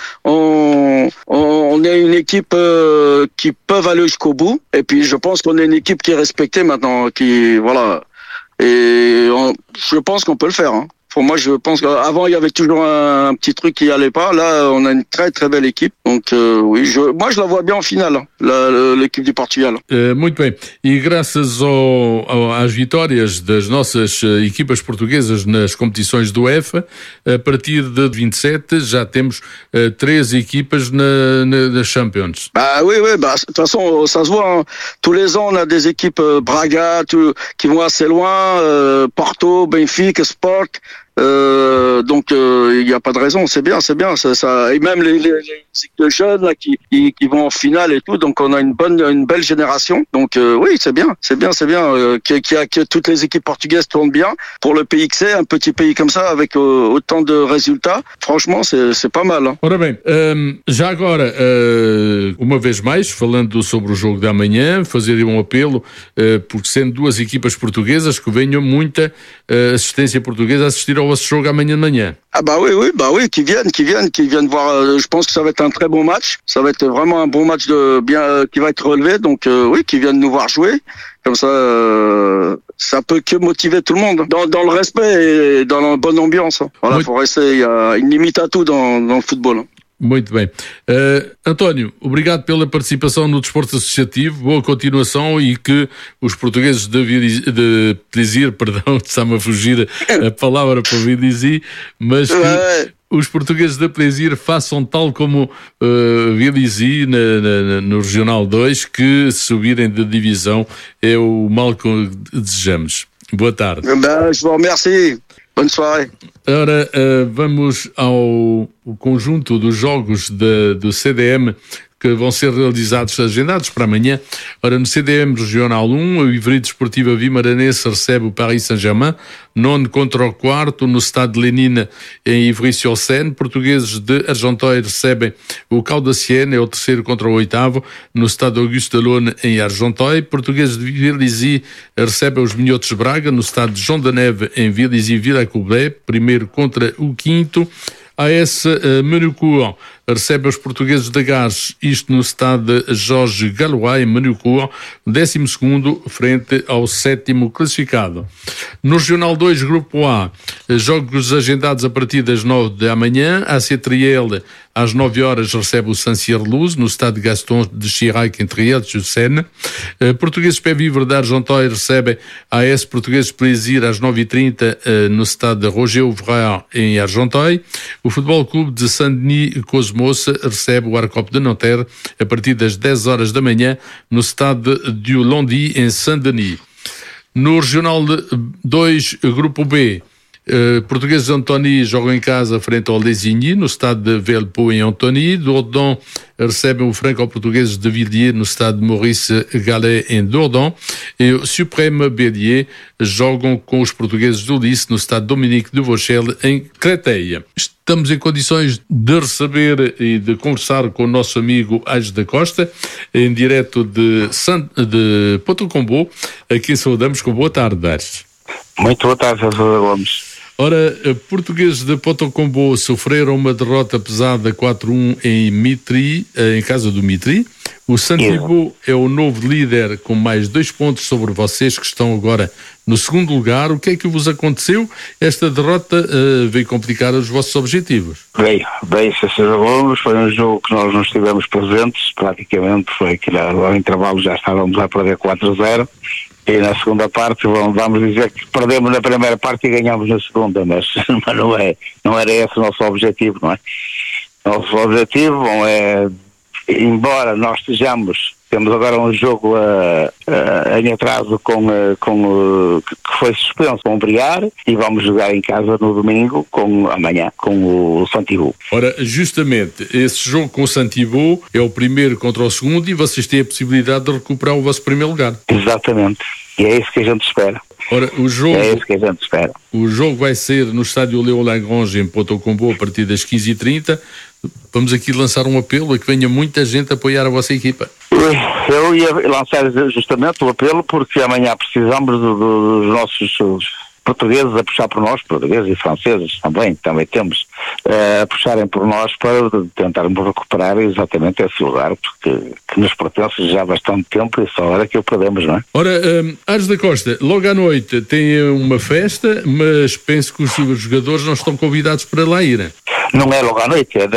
on est une équipe qui peuvent aller jusqu'au bout. Et puis je pense qu'on est une équipe qui est respectée maintenant, voilà. Et je pense qu'on peut le faire. Pour moi, je pense qu'avant, il y avait toujours un petit truc qui allait pas. Là, on a une très, très belle équipe. Donc, oui, moi, je la vois bien en finale, l'équipe du Portugal. Muito bem. E graças às vitórias das nossas equipas portuguesas nas competições do UEFA, a partir de 27, já temos 3 equipas na Champions. Oui, de toute façon, ça se voit. Tous les ans, on a des équipes Braga qui vont assez loin, Porto, Benfica, Sport. Donc il n'y a pas de raison, c'est bien ça, et même les jeunes là qui vont en finale et tout, donc on a une belle génération, donc oui, c'est bien que toutes les équipes portugaises tournent bien pour le pays que c'est, un petit pays comme ça avec autant de résultats. Franchement, c'est pas mal. Ora bem, já agora uma vez mais, falando sobre o jogo de amanhã, fazer um apelo, porque sendo duas equipas portuguesas, que venham muita assistência portuguesa a assistir ao jogo amanhã de manhã. Oui, qui viennent voir. Je pense que ça va être un très bon match. Ça va être vraiment un bon match qui va être relevé. Donc oui, qui viennent nous voir jouer. Comme ça, ça peut que motiver tout le monde dans le respect et dans la bonne ambiance. Voilà, faut rester. Il y a une limite à tout dans le football. Muito bem. António, obrigado pela participação no Desporto Associativo, boa continuação e que os portugueses de Plaisir, perdão, está-me a fugir a palavra para Vélizy, mas que os portugueses de Plaisir façam tal como Vélizy no Regional 2, que subirem de divisão é o mal que desejamos. Boa tarde. Je vous remercie. Bonne soirée. Ora, vamos ao conjunto dos jogos do CDM que vão ser realizados, agendados para amanhã. Ora, no CDM Regional 1, o Ivry Desportiva Vimaranense recebe o Paris Saint-Germain, 9 contra o 4, no Stade Lénine, em Ivry-sur-Seine. Portugueses de Argenteuil recebem o Caldacienne, é o 3º contra o 8º, no Stade Auguste Delaune, em Argenteuil. Portugueses de Vélizy recebem os Minhotos de Braga, no Stade João da Neve, em Vélizy-Villacoublay, 1º contra o 5º. AS Menucourt recebe os portugueses de Gás, isto no Stade Jorge Galois, em Menucourt, 12º frente ao 7º classificado. No Regional 2, Grupo A, jogos agendados a partir das 9 da manhã. A AC Triel, às 9 horas, recebe o Saint-Cyr-Luz, no Stade Gaston de Chirac, em Triel-sur-Seine. Portugueses Pé Vivre de Argenteuil recebe a AS Portugueses Plaisir, às 9h30, no Stade Roger Ouvrard, em Argenteuil. O Futebol Clube de Saint-Denis Cosmos recebe o Arcop de Nanterre a partir das 10 horas da manhã no Stade du Landy, em Saint-Denis. No Regional 2, Grupo B, portugueses de Antony jogam em casa frente ao Lesigny, no Stade de Velpo, em Antony. Dordogne recebem o franco-portugueses de Villiers, no Stade Maurice Gallet, em Dordogne. E o Suprême Bélier jogam com os portugueses do Ulysse, no Stade Dominique de Vauchelles, em Créteil. Estamos em condições de receber e de conversar com o nosso amigo Aires da Costa, em direto de Ponto Combo. Aqui saudamos com boa tarde, Aires. Muito boa tarde, Gomes. Ora, portugueses de Potocombo sofreram uma derrota pesada 4-1 em Mitri, em casa do Mitri. O Santibó é o novo líder com mais 2 pontos sobre vocês, que estão agora no segundo lugar. O que é que vos aconteceu? Esta derrota veio complicar os vossos objetivos. Bem, foi um jogo que nós não estivemos presentes, praticamente foi que ao intervalo já estávamos a perder 4-0. E na segunda parte, vamos dizer que perdemos na primeira parte e ganhamos na segunda, mas não era esse o nosso objetivo, não é? Nosso objetivo é, embora nós temos agora um jogo em atraso que foi suspenso com o Briar, e vamos jogar em casa no domingo, amanhã, com o Santibó. Ora, justamente, esse jogo com o Santibó é o primeiro contra o segundo e vocês têm a possibilidade de recuperar o vosso primeiro lugar. Exatamente. E é isso que a gente espera. Ora, é isso que a gente espera. O jogo vai ser no estádio Léon Lagrange, em Potocombo, a partir das 15h30. Vamos aqui lançar um apelo a que venha muita gente apoiar a vossa equipa. Eu ia lançar justamente o apelo porque amanhã precisamos dos nossos portugueses a puxar por nós, portugueses e franceses também temos, a puxarem por nós para tentarmos recuperar exatamente esse lugar, porque que nos pertence já há bastante tempo e só hora que o perdemos, não é? Ora, Ares da Costa, logo à noite tem uma festa, mas penso que os jogadores não estão convidados para lá irem. Não é logo à noite, é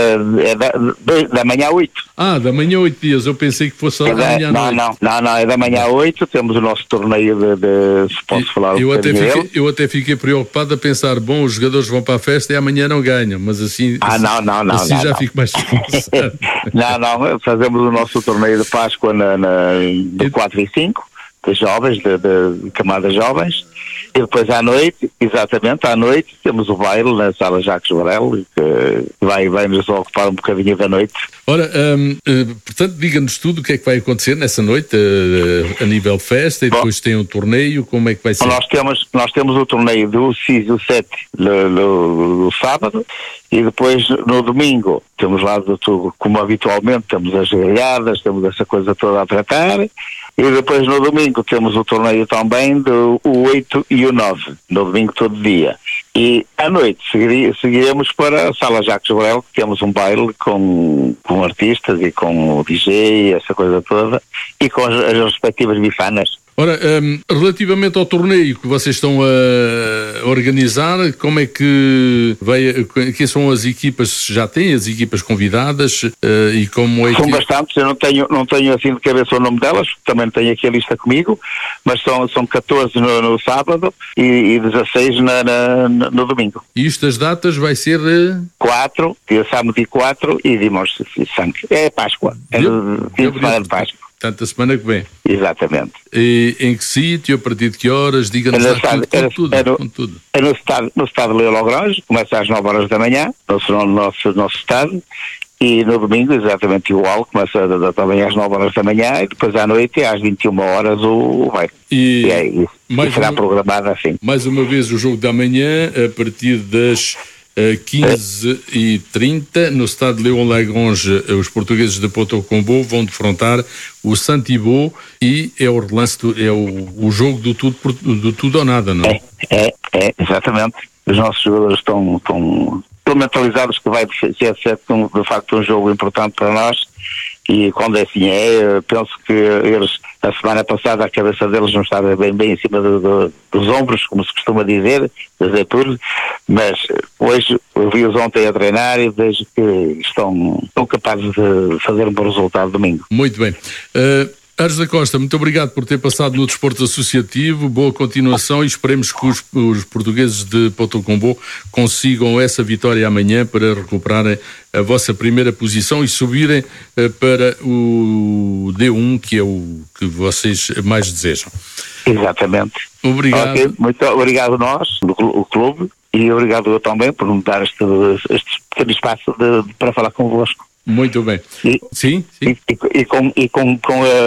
da manhã 8. Ah, da manhã 8 dias, eu pensei que fosse da manhã à noite. Não, é da manhã 8, temos o nosso torneio se posso falar eu até fiquei preocupado a pensar, bom, os jogadores vão para a festa e amanhã não ganham, mas assim... Assim já fico mais descansado. Não, fazemos o nosso torneio de Páscoa de 4 e 5, de jovens, de camadas jovens, e depois à noite, temos o baile na sala Jacques Varela, que vai nos ocupar um bocadinho da noite. Ora, portanto, diga-nos tudo o que é que vai acontecer nessa noite, a nível festa, e depois tem um torneio, como é que vai ser? Nós temos o torneio do 6 e o 7 no sábado, e depois no domingo temos lá tudo, como habitualmente, temos as grelhadas, temos essa coisa toda a tratar, e depois no domingo temos o torneio também do 8 e o 9, no domingo todo dia. E à noite seguiremos para a sala Jacques Varela, que temos um baile com artistas e com o DJ, essa coisa toda, e com as respectivas bifanas. Ora, relativamente ao torneio que vocês estão a organizar, como é que quem são as equipas, já têm as equipas convidadas e como é que... São bastantes, eu não tenho assim de cabeça o nome delas, também tenho aqui a lista comigo, mas são 14 no sábado e 16 no domingo. E estas datas vai ser... 4, dia sábado e 4 e Dimos Santo. É Páscoa, é fim de semana de Páscoa. Portanto, a semana que vem. Exatamente. E em que sítio, a partir de que horas? Diga-nos tudo. É no estádio Léon Lagrange, começa às 9 horas da manhã, nosso estádio, e no domingo, exatamente igual, começa também às 9 horas da manhã, e depois à noite, às 21 horas, o baile. E será programado assim. Mais uma vez, o jogo da manhã, a partir das 15h30, no estádio Léon Lagrange, os portugueses de Potocombo vão defrontar o Santibó e é o relance, é o jogo do tudo ou nada, não é? Exatamente. Os nossos jogadores estão mentalizados que vai ser de facto um jogo importante para nós, e quando é assim penso que eles, a semana passada, a cabeça deles não estava bem em cima dos ombros, como se costuma dizer tudo, mas hoje eu vi-os ontem a treinar e vejo que estão capazes de fazer um bom resultado domingo. Muito bem. Ares da Costa, muito obrigado por ter passado no Desporto Associativo, boa continuação, e esperemos que os portugueses de Potocombo consigam essa vitória amanhã para recuperarem a vossa primeira posição e subirem para o D1, que é o que vocês mais desejam. Exatamente. Obrigado. Okay. Muito obrigado nós, o clube, e obrigado eu também por me dar este pequeno espaço para falar convosco. Muito bem. Sim. E com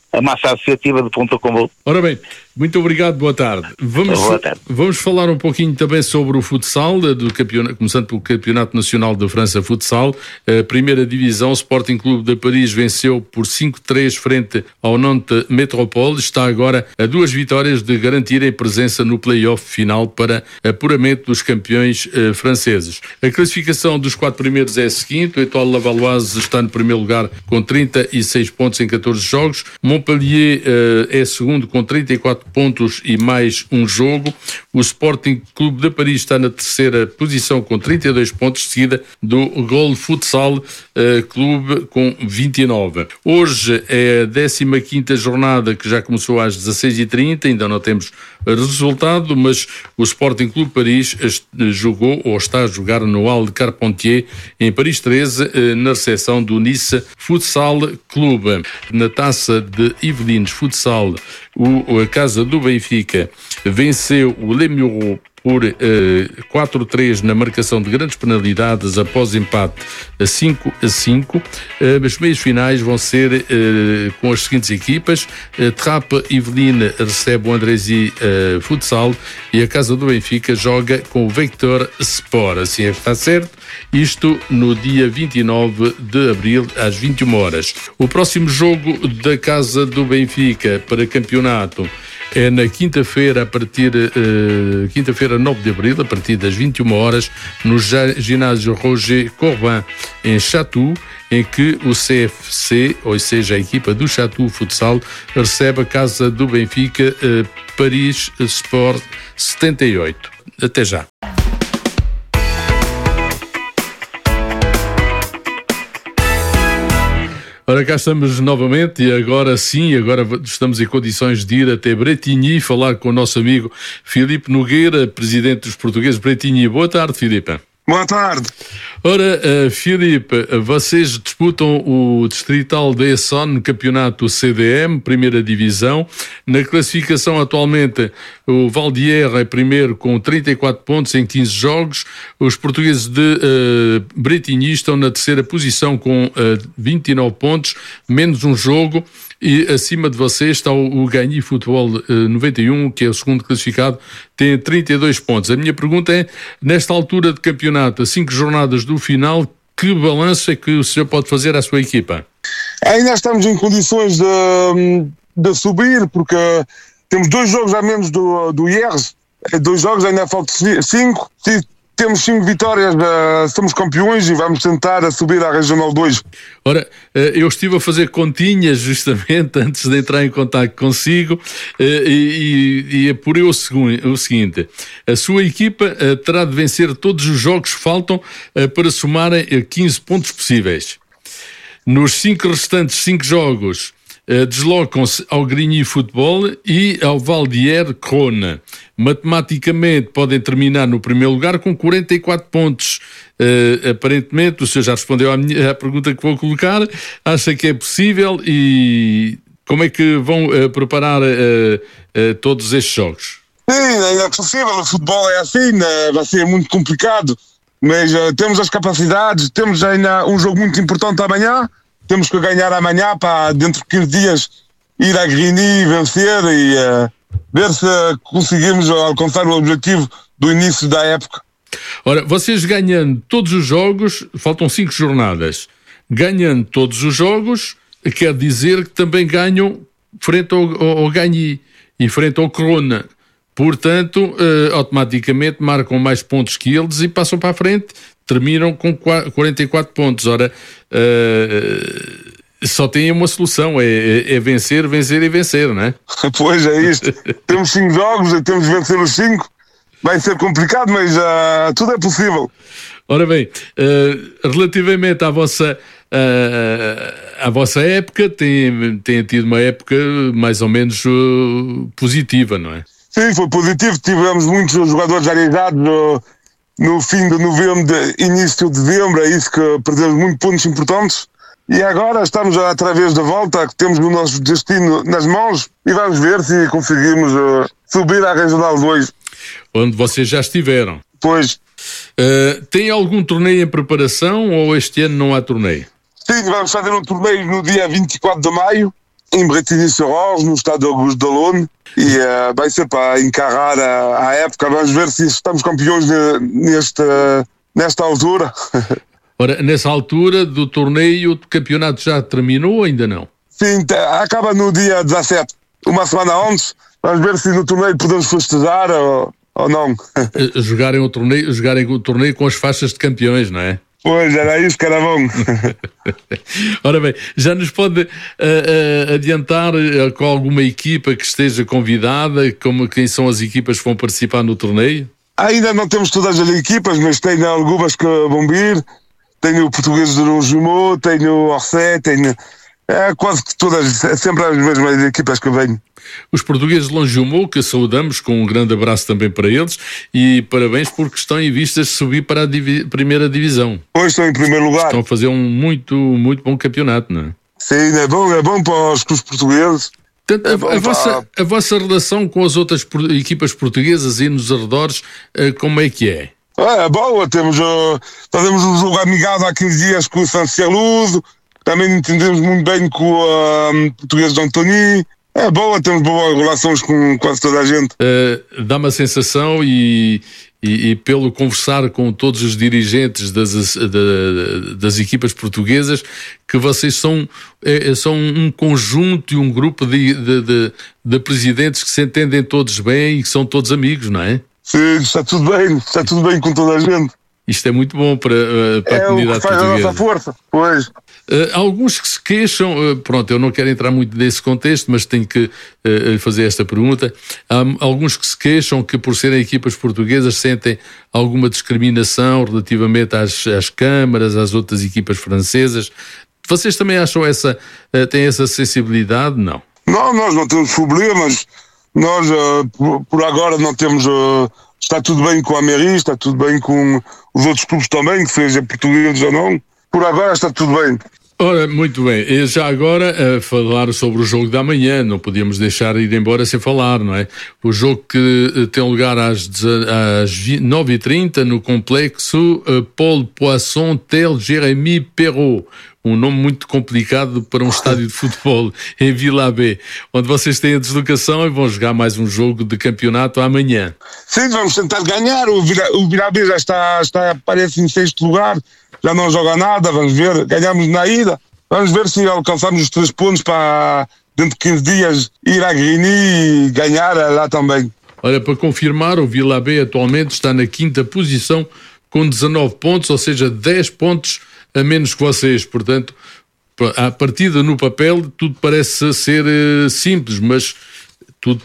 a massa associativa de Ponta Combo. Ora bem, muito obrigado, boa tarde. Vamos falar um pouquinho também sobre o futsal, do campeonato, começando pelo Campeonato Nacional da França Futsal. A primeira divisão, o Sporting Clube de Paris venceu por 5-3 frente ao Nantes Métropole. Está agora a 2 vitórias de garantirem presença no play-off final para apuramento dos campeões franceses. A classificação dos 4 primeiros é a seguinte: o Étoile Lavalloise está no primeiro lugar com 36 pontos em 14 jogos. Montpellier é segundo com 34 pontos e mais um jogo. O Sporting Clube de Paris está na terceira posição com 32 pontos, seguida do Gol Futsal Clube com 29. Hoje é a 15ª jornada, que já começou às 16h30, ainda não temos resultado, mas o Sporting Clube Paris jogou ou está a jogar no Hall de Carpentier em Paris 13, na recepção do Nice Futsal Clube. Na taça de Yvelines Futsal, a casa do Benfica venceu o Les Mureaux por 4-3 na marcação de grandes penalidades após empate a 5-5. As meias finais vão ser com as seguintes equipas: Trappes Yvelines recebe o Andrézy Futsal e a casa do Benfica joga com o Vector Sport. Assim é que está certo. Isto no dia 29 de abril às 21 horas. O próximo jogo da casa do Benfica para campeonato é na quinta-feira, quinta-feira 9 de abril, a partir das 21 horas, no ginásio Roger Corbin, em Chatou, em que o CFC, ou seja, a equipa do Chatou Futsal, recebe a casa do Benfica Paris Sport 78. Até já. Ora, cá estamos novamente e agora sim, agora estamos em condições de ir até Bretigny falar com o nosso amigo Filipe Nogueira, presidente dos portugueses de Bretigny. Boa tarde, Filipe. Boa tarde. Ora, Filipe, vocês disputam o Distrital de Essonne no campeonato CDM, primeira divisão. Na classificação atualmente, o Valdier é primeiro com 34 pontos em 15 jogos. Os portugueses de Bretigny estão na terceira posição com 29 pontos, menos um jogo. E acima de vocês está o Gagny Futebol 91, que é o segundo classificado, tem 32 pontos. A minha pergunta é, nesta altura de campeonato, a 5 jornadas do final, que balanço é que o senhor pode fazer à sua equipa? Ainda estamos em condições de subir, porque temos 2 jogos a menos do IERS, 2 jogos, ainda faltam 5. Temos 5 vitórias, somos campeões e vamos tentar subir à Regional 2. Ora, eu estive a fazer continhas justamente antes de entrar em contato consigo e apurei o seguinte: a sua equipa terá de vencer todos os jogos que faltam para somarem 15 pontos possíveis. Nos 5 restantes 5 jogos, deslocam-se ao Grigny Futebol e ao Valdier Krone. Matematicamente podem terminar no primeiro lugar com 44 pontos. Aparentemente, o senhor já respondeu à pergunta que vou colocar. Acha que é possível e como é que vão preparar todos estes jogos? Sim, é possível. O futebol é assim, vai ser muito complicado, mas temos as capacidades, temos ainda um jogo muito importante amanhã. Temos que ganhar amanhã para, dentro de 15 dias, ir a Grigny, vencer e ver se conseguimos alcançar o objetivo do início da época. Ora, vocês ganhando todos os jogos, faltam 5 jornadas, ganhando todos os jogos, quer dizer que também ganham frente ao Gagny e frente ao Krone. Portanto, automaticamente marcam mais pontos que eles e passam para a frente, terminam com 44 pontos. Ora, só tem uma solução, é vencer, vencer e vencer, não é? Pois é isto. Temos 5 jogos e temos de vencer os 5. Vai ser complicado, mas tudo é possível. Ora bem, relativamente à vossa época, tem tido uma época mais ou menos positiva, não é? Sim, foi positivo. Tivemos muitos jogadores aleijados no fim de novembro, início de dezembro, é isso que perdemos muitos pontos importantes. E agora estamos outra vez de volta, que temos o nosso destino nas mãos e vamos ver se conseguimos subir à Regional 2. Onde vocês já estiveram. Pois. Tem algum torneio em preparação ou este ano não há torneio? Sim, vamos fazer um torneio no dia 24 de maio. em Bretigny-sur-Orge, no estádio Auguste Delaune, e vai ser para encarar a época. Vamos ver se estamos campeões nesta altura. Ora, nessa altura do torneio, o campeonato já terminou ou ainda não? Sim, acaba no dia 17, uma semana antes. Vamos ver se no torneio podemos festejar ou não. Jogarem o torneio com as faixas de campeões, não é? Pois, era isso que era bom. Ora bem, já nos pode adiantar com alguma equipa que esteja convidada, quem são as equipas que vão participar no torneio? Ainda não temos todas as equipas, mas tenho algumas que vão vir. Tenho o português de Longjumeau, tenho o Orsay, tenho quase que todas, sempre as mesmas equipas que venho. Os portugueses de Longjumeau, que saudamos com um grande abraço também para eles, e parabéns porque estão em vistas de subir para a primeira divisão. Hoje estão em primeiro lugar. Estão a fazer um muito, muito bom campeonato, não é? Sim, é bom para os portugueses. Portanto, a vossa relação com as outras equipas portuguesas e nos arredores, como é que é? É boa, fazemos um jogo amigável há 15 dias com o Saint-Cieludo, também entendemos muito bem com o português de Antony. É boa, temos boas relações com quase toda a gente. Dá-me a sensação e pelo conversar com todos os dirigentes das equipas portuguesas que vocês são um conjunto e um grupo de presidentes que se entendem todos bem e que são todos amigos, não é? Sim, está tudo bem com toda a gente. Isto é muito bom para a comunidade portuguesa. É o que faz a nossa força, pois. Alguns que se queixam, pronto, eu não quero entrar muito nesse contexto, mas tenho que fazer esta pergunta. Há alguns que se queixam que por serem equipas portuguesas sentem alguma discriminação relativamente às câmaras, às outras equipas francesas. Vocês também acham têm essa sensibilidade? Não? Não, nós não temos problemas. Nós, por agora, não temos... está tudo bem com a Mairie, está tudo bem com os outros clubes também, que sejam portugueses ou não. Por agora está tudo bem. Ora, muito bem. E já agora, falar sobre o jogo da manhã, não podíamos deixar ir embora sem falar, não é? O jogo que tem lugar às 9h30 no complexo Paul Poisson Tel Jérémy Perrault. Um nome muito complicado para um estádio de futebol em Villa-Bé, onde vocês têm a deslocação e vão jogar mais um jogo de campeonato amanhã. Sim, vamos tentar ganhar. O Villa-Bé já está, parece, em 6º lugar, já não joga nada, vamos ver, ganhamos na ida, vamos ver se alcançamos os 3 pontos para, dentro de 15 dias, ir a Grigny e ganhar lá também. Olha, para confirmar, o Villa-Bé atualmente está na 5ª posição com 19 pontos, ou seja, 10 pontos a menos que vocês. Portanto, à partida no papel tudo parece ser simples, mas tudo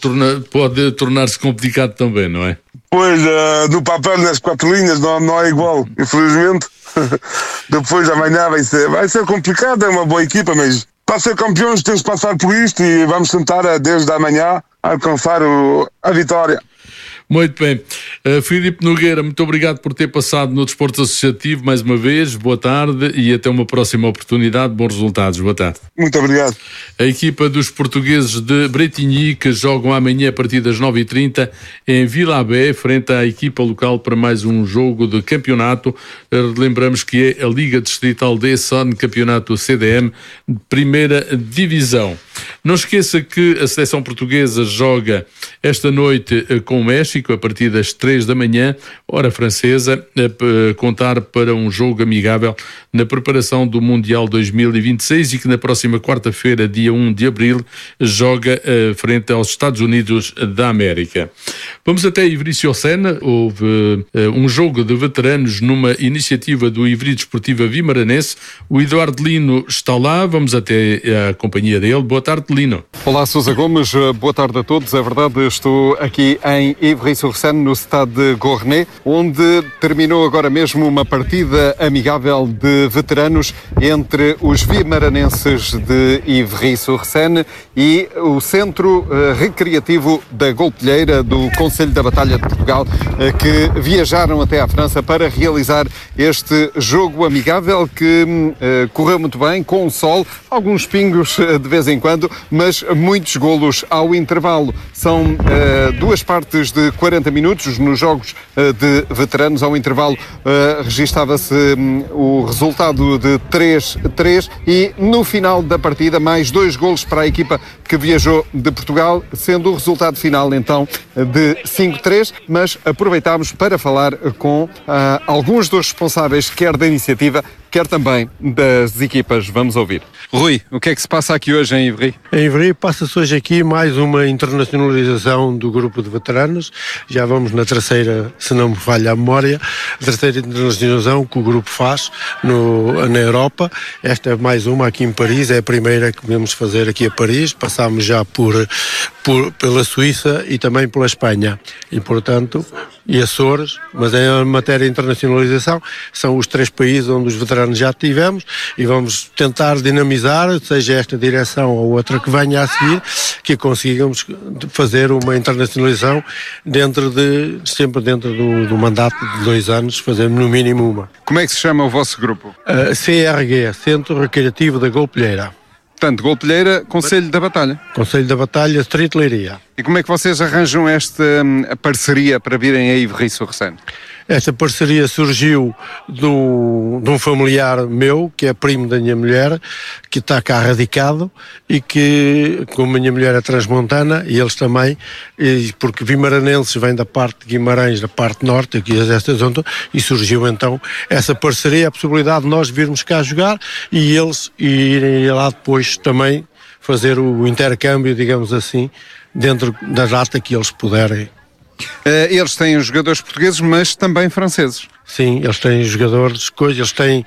pode tornar-se complicado também, não é? Pois, no papel, nas 4 linhas não é igual, infelizmente. Depois amanhã vai ser complicado, é uma boa equipa, mas para ser campeões temos que passar por isto e vamos tentar desde amanhã alcançar a vitória. Muito bem. Filipe Nogueira, muito obrigado por ter passado no Desporto Associativo mais uma vez. Boa tarde e até uma próxima oportunidade. Bons resultados. Boa tarde. Muito obrigado. A equipa dos portugueses de Bretigny, que jogam amanhã a partir das 9h30 em Villa-Bé, frente à equipa local para mais um jogo de campeonato. Lembramos que é a Liga Distrital de Essonne, campeonato CDM, primeira divisão. Não esqueça que a seleção portuguesa joga esta noite com o México, a partir das 3 da manhã, hora francesa, a contar para um jogo amigável na preparação do Mundial 2026 e que na próxima quarta-feira, dia 1 de abril, joga frente aos Estados Unidos da América. Vamos até Ivry-sur-Seine. Houve um jogo de veteranos numa iniciativa do Ivry Desportiva Vimaranense. O Eduardo Lino está lá, vamos até a companhia dele. Boa tarde, Lino. Olá, Sousa Gomes, boa tarde a todos. É verdade, estou aqui em Ivry-sur-Seine, no Stade de Gournay, onde terminou agora mesmo uma partida amigável de veteranos entre os vimaranenses de Ivry-sur-Seine e o Centro Recreativo da Golpilheira do Conselho da Batalha de Portugal, que viajaram até à França para realizar este jogo amigável que correu muito bem, com o sol, alguns pingos de vez em quando, ganhando, mas muitos golos ao intervalo. São duas partes de 40 minutos nos jogos de veteranos. Ao intervalo registava-se o resultado de 3-3 e no final da partida mais 2 golos para a equipa que viajou de Portugal, sendo o resultado final então de 5-3, mas aproveitámos para falar com alguns dos responsáveis, quer da iniciativa, quer também das equipas. Vamos ouvir. Rui, o que é que se passa aqui hoje em Ivry? Em Ivry passa-se hoje aqui mais uma internacionalização do grupo de veteranos. Já vamos na terceira, se não me falha a memória, a terceira internacionalização que o grupo faz na Europa. Esta é mais uma aqui em Paris, é a primeira que vamos fazer aqui a Paris. Passámos já pela Suíça e também pela Espanha. E, portanto, e Açores, mas em matéria de internacionalização, são os 3 países onde os veteranos já tivemos e vamos tentar dinamizar, seja esta direção ou outra que venha a seguir, que consigamos fazer uma internacionalização sempre dentro do mandato de 2 anos, fazendo no mínimo uma. Como é que se chama o vosso grupo? CRG, Centro Recreativo da Golpilheira. Portanto, Golpilheira, Conselho da Batalha. Conselho da Batalha, Distrito de Leiria. E como é que vocês arranjam esta parceria para virem a Ivry-sur-Seine? Esta parceria surgiu de um familiar meu, que é primo da minha mulher, que está cá radicado e que, como a minha mulher é transmontana, e eles também, porque vimaranenses vêm da parte de Guimarães, da parte norte, aqui desta zona, e surgiu então essa parceria, a possibilidade de nós virmos cá jogar e eles irem lá depois também fazer o intercâmbio, digamos assim, dentro da data que eles puderem. Eles têm os jogadores portugueses, mas também franceses. Sim, eles têm jogadores, eles têm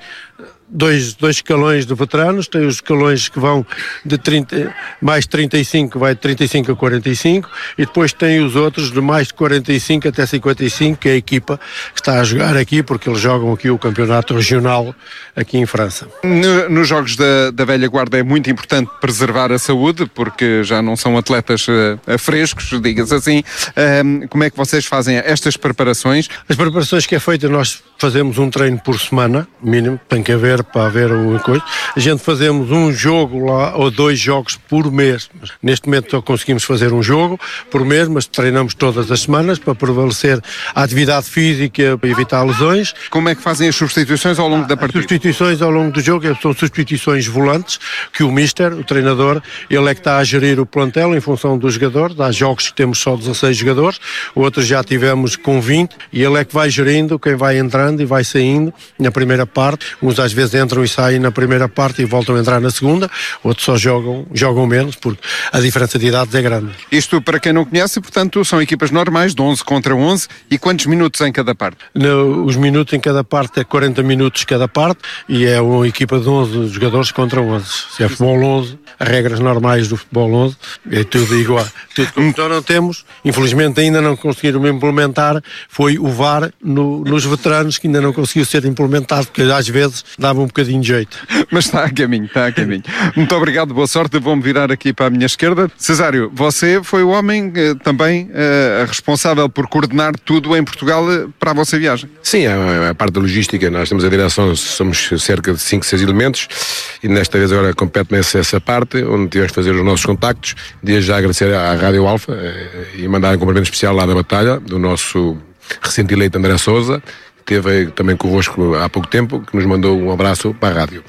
dois escalões de veteranos, têm os escalões que vão de 30, mais 35, vai de 35 a 45, e depois tem os outros de mais de 45 até 55, que é a equipa que está a jogar aqui, porque eles jogam aqui o campeonato regional aqui em França. Nos jogos da velha guarda é muito importante preservar a saúde, porque já não são atletas frescos, diga-se assim. Como é que vocês fazem estas preparações? As preparações que é feita, nós fazemos um treino por semana, mínimo, tem que haver para haver uma coisa. A gente fazemos um jogo lá, ou 2 jogos por mês. Neste momento só conseguimos fazer um jogo por mês, mas treinamos todas as semanas para prevalecer a atividade física, para evitar lesões. Como é que fazem as substituições ao longo da partida? As substituições ao longo do jogo são substituições volantes, que o mister, o treinador, ele é que está a gerir o plantel em função dos jogadores. Há jogos que temos só 16 jogadores, outros já tivemos com 20, e ele é que vai gerindo quem vai entrando e vai saindo na primeira parte. Uns às vezes entram e saem na primeira parte e voltam a entrar na segunda, outros só jogam menos, porque a diferença de idades é grande. Isto, para quem não conhece, portanto, são equipas normais, de 11 contra 11, e quantos minutos em cada parte? Os minutos em cada parte é 40 minutos cada parte, e é uma equipa de 11 jogadores contra 11. Se é futebol 11, as regras normais do futebol 11, é tudo igual. Tudo que então não temos, infelizmente ainda não conseguiram implementar, foi o VAR nos veteranos, que ainda não conseguiu ser implementado, porque às vezes dava um bocadinho de jeito. Mas está a caminho. Muito obrigado, boa sorte. Vou-me virar aqui para a minha esquerda. Cesário, você foi o homem também responsável por coordenar tudo em Portugal para a vossa viagem. Sim, a parte da logística, nós temos a direção, somos cerca de 5, 6 elementos, e nesta vez agora compete-me essa parte, onde tivemos que fazer os nossos contactos. Desde já agradecer à Rádio Alfa e mandar um cumprimento especial lá da Batalha, do nosso recente eleito André Sousa, que esteve também convosco há pouco tempo, que nos mandou um abraço para a rádio.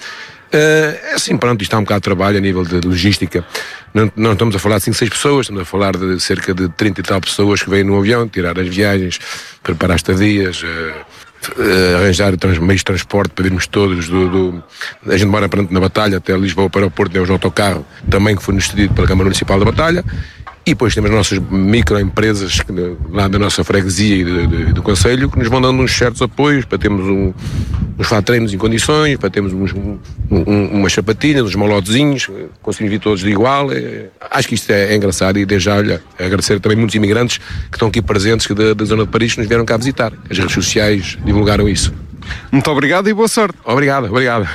Assim, pronto, isto há um bocado de trabalho a nível de logística. Não estamos a falar de 5, 6 pessoas, estamos a falar de cerca de 30 e tal pessoas que vêm no avião, tirar as viagens, preparar estadias, arranjar meios de transporte para virmos todos. A gente mora na Batalha até Lisboa para o Porto, temos um autocarro também que foi nos cedido pela Câmara Municipal da Batalha. E depois temos as nossas microempresas lá da nossa freguesia e do Conselho, que nos vão dando uns certos apoios para termos uns treinos em condições, para termos umas sapatilhas, uns malotezinhos, conseguimos vir todos de igual. Acho que isto é engraçado, e desde já, olha, agradecer também muitos imigrantes que estão aqui presentes, que da zona de Paris, que nos vieram cá visitar. As redes sociais divulgaram isso. Muito obrigado e boa sorte. Obrigado.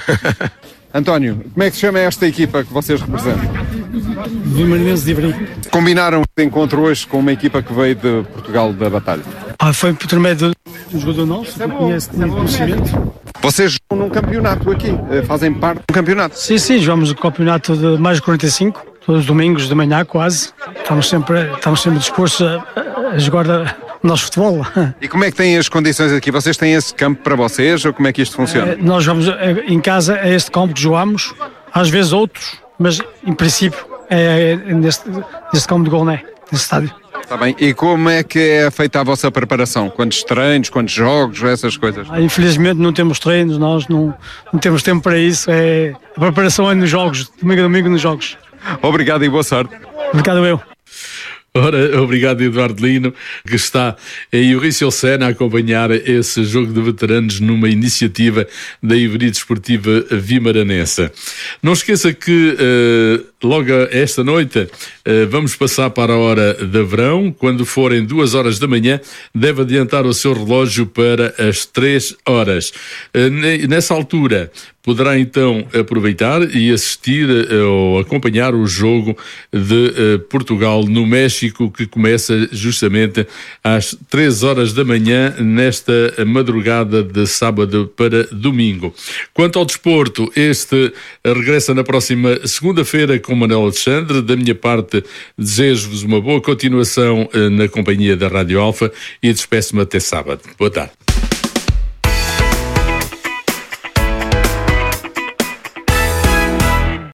António, como é que se chama esta equipa que vocês representam? Vimaranense de Ivry. Combinaram este encontro hoje com uma equipa que veio de Portugal da Batalha? Foi por intermédio de um jogador nosso, que conhece conhecimento. Vocês jogam num campeonato aqui, fazem parte de um campeonato? Sim, jogamos o campeonato de mais de 45. todos os domingos de manhã quase. Estamos sempre dispostos a jogar o nosso futebol. E como é que têm as condições aqui? Vocês têm esse campo para vocês ou como é que isto funciona? Nós vamos em casa a este campo que jogamos, às vezes outros, mas em princípio é neste campo de Gourné, neste estádio. Está bem. E como é que é feita a vossa preparação? Quantos treinos, quantos jogos, essas coisas? Infelizmente não temos treinos, nós não temos tempo para isso. A preparação é nos jogos, domingo a domingo nos jogos. Obrigado e boa sorte. Obrigado eu. Ora, obrigado Eduardo Lino, que está em Uriçocena a acompanhar esse jogo de veteranos numa iniciativa da Ivry Desportiva Vimaranense. Não esqueça que logo esta noite vamos passar para a hora de verão. Quando forem 2 horas da manhã, deve adiantar o seu relógio para as 3 horas. Nessa altura, poderá então aproveitar e assistir ou acompanhar o jogo de Portugal no México, que começa justamente às 3 horas da manhã nesta madrugada de sábado para domingo. Quanto ao desporto, este regressa na próxima segunda-feira com Manuel Alexandre. Da minha parte, desejo-vos uma boa continuação na companhia da Rádio Alfa e despeço-me até sábado. Boa tarde.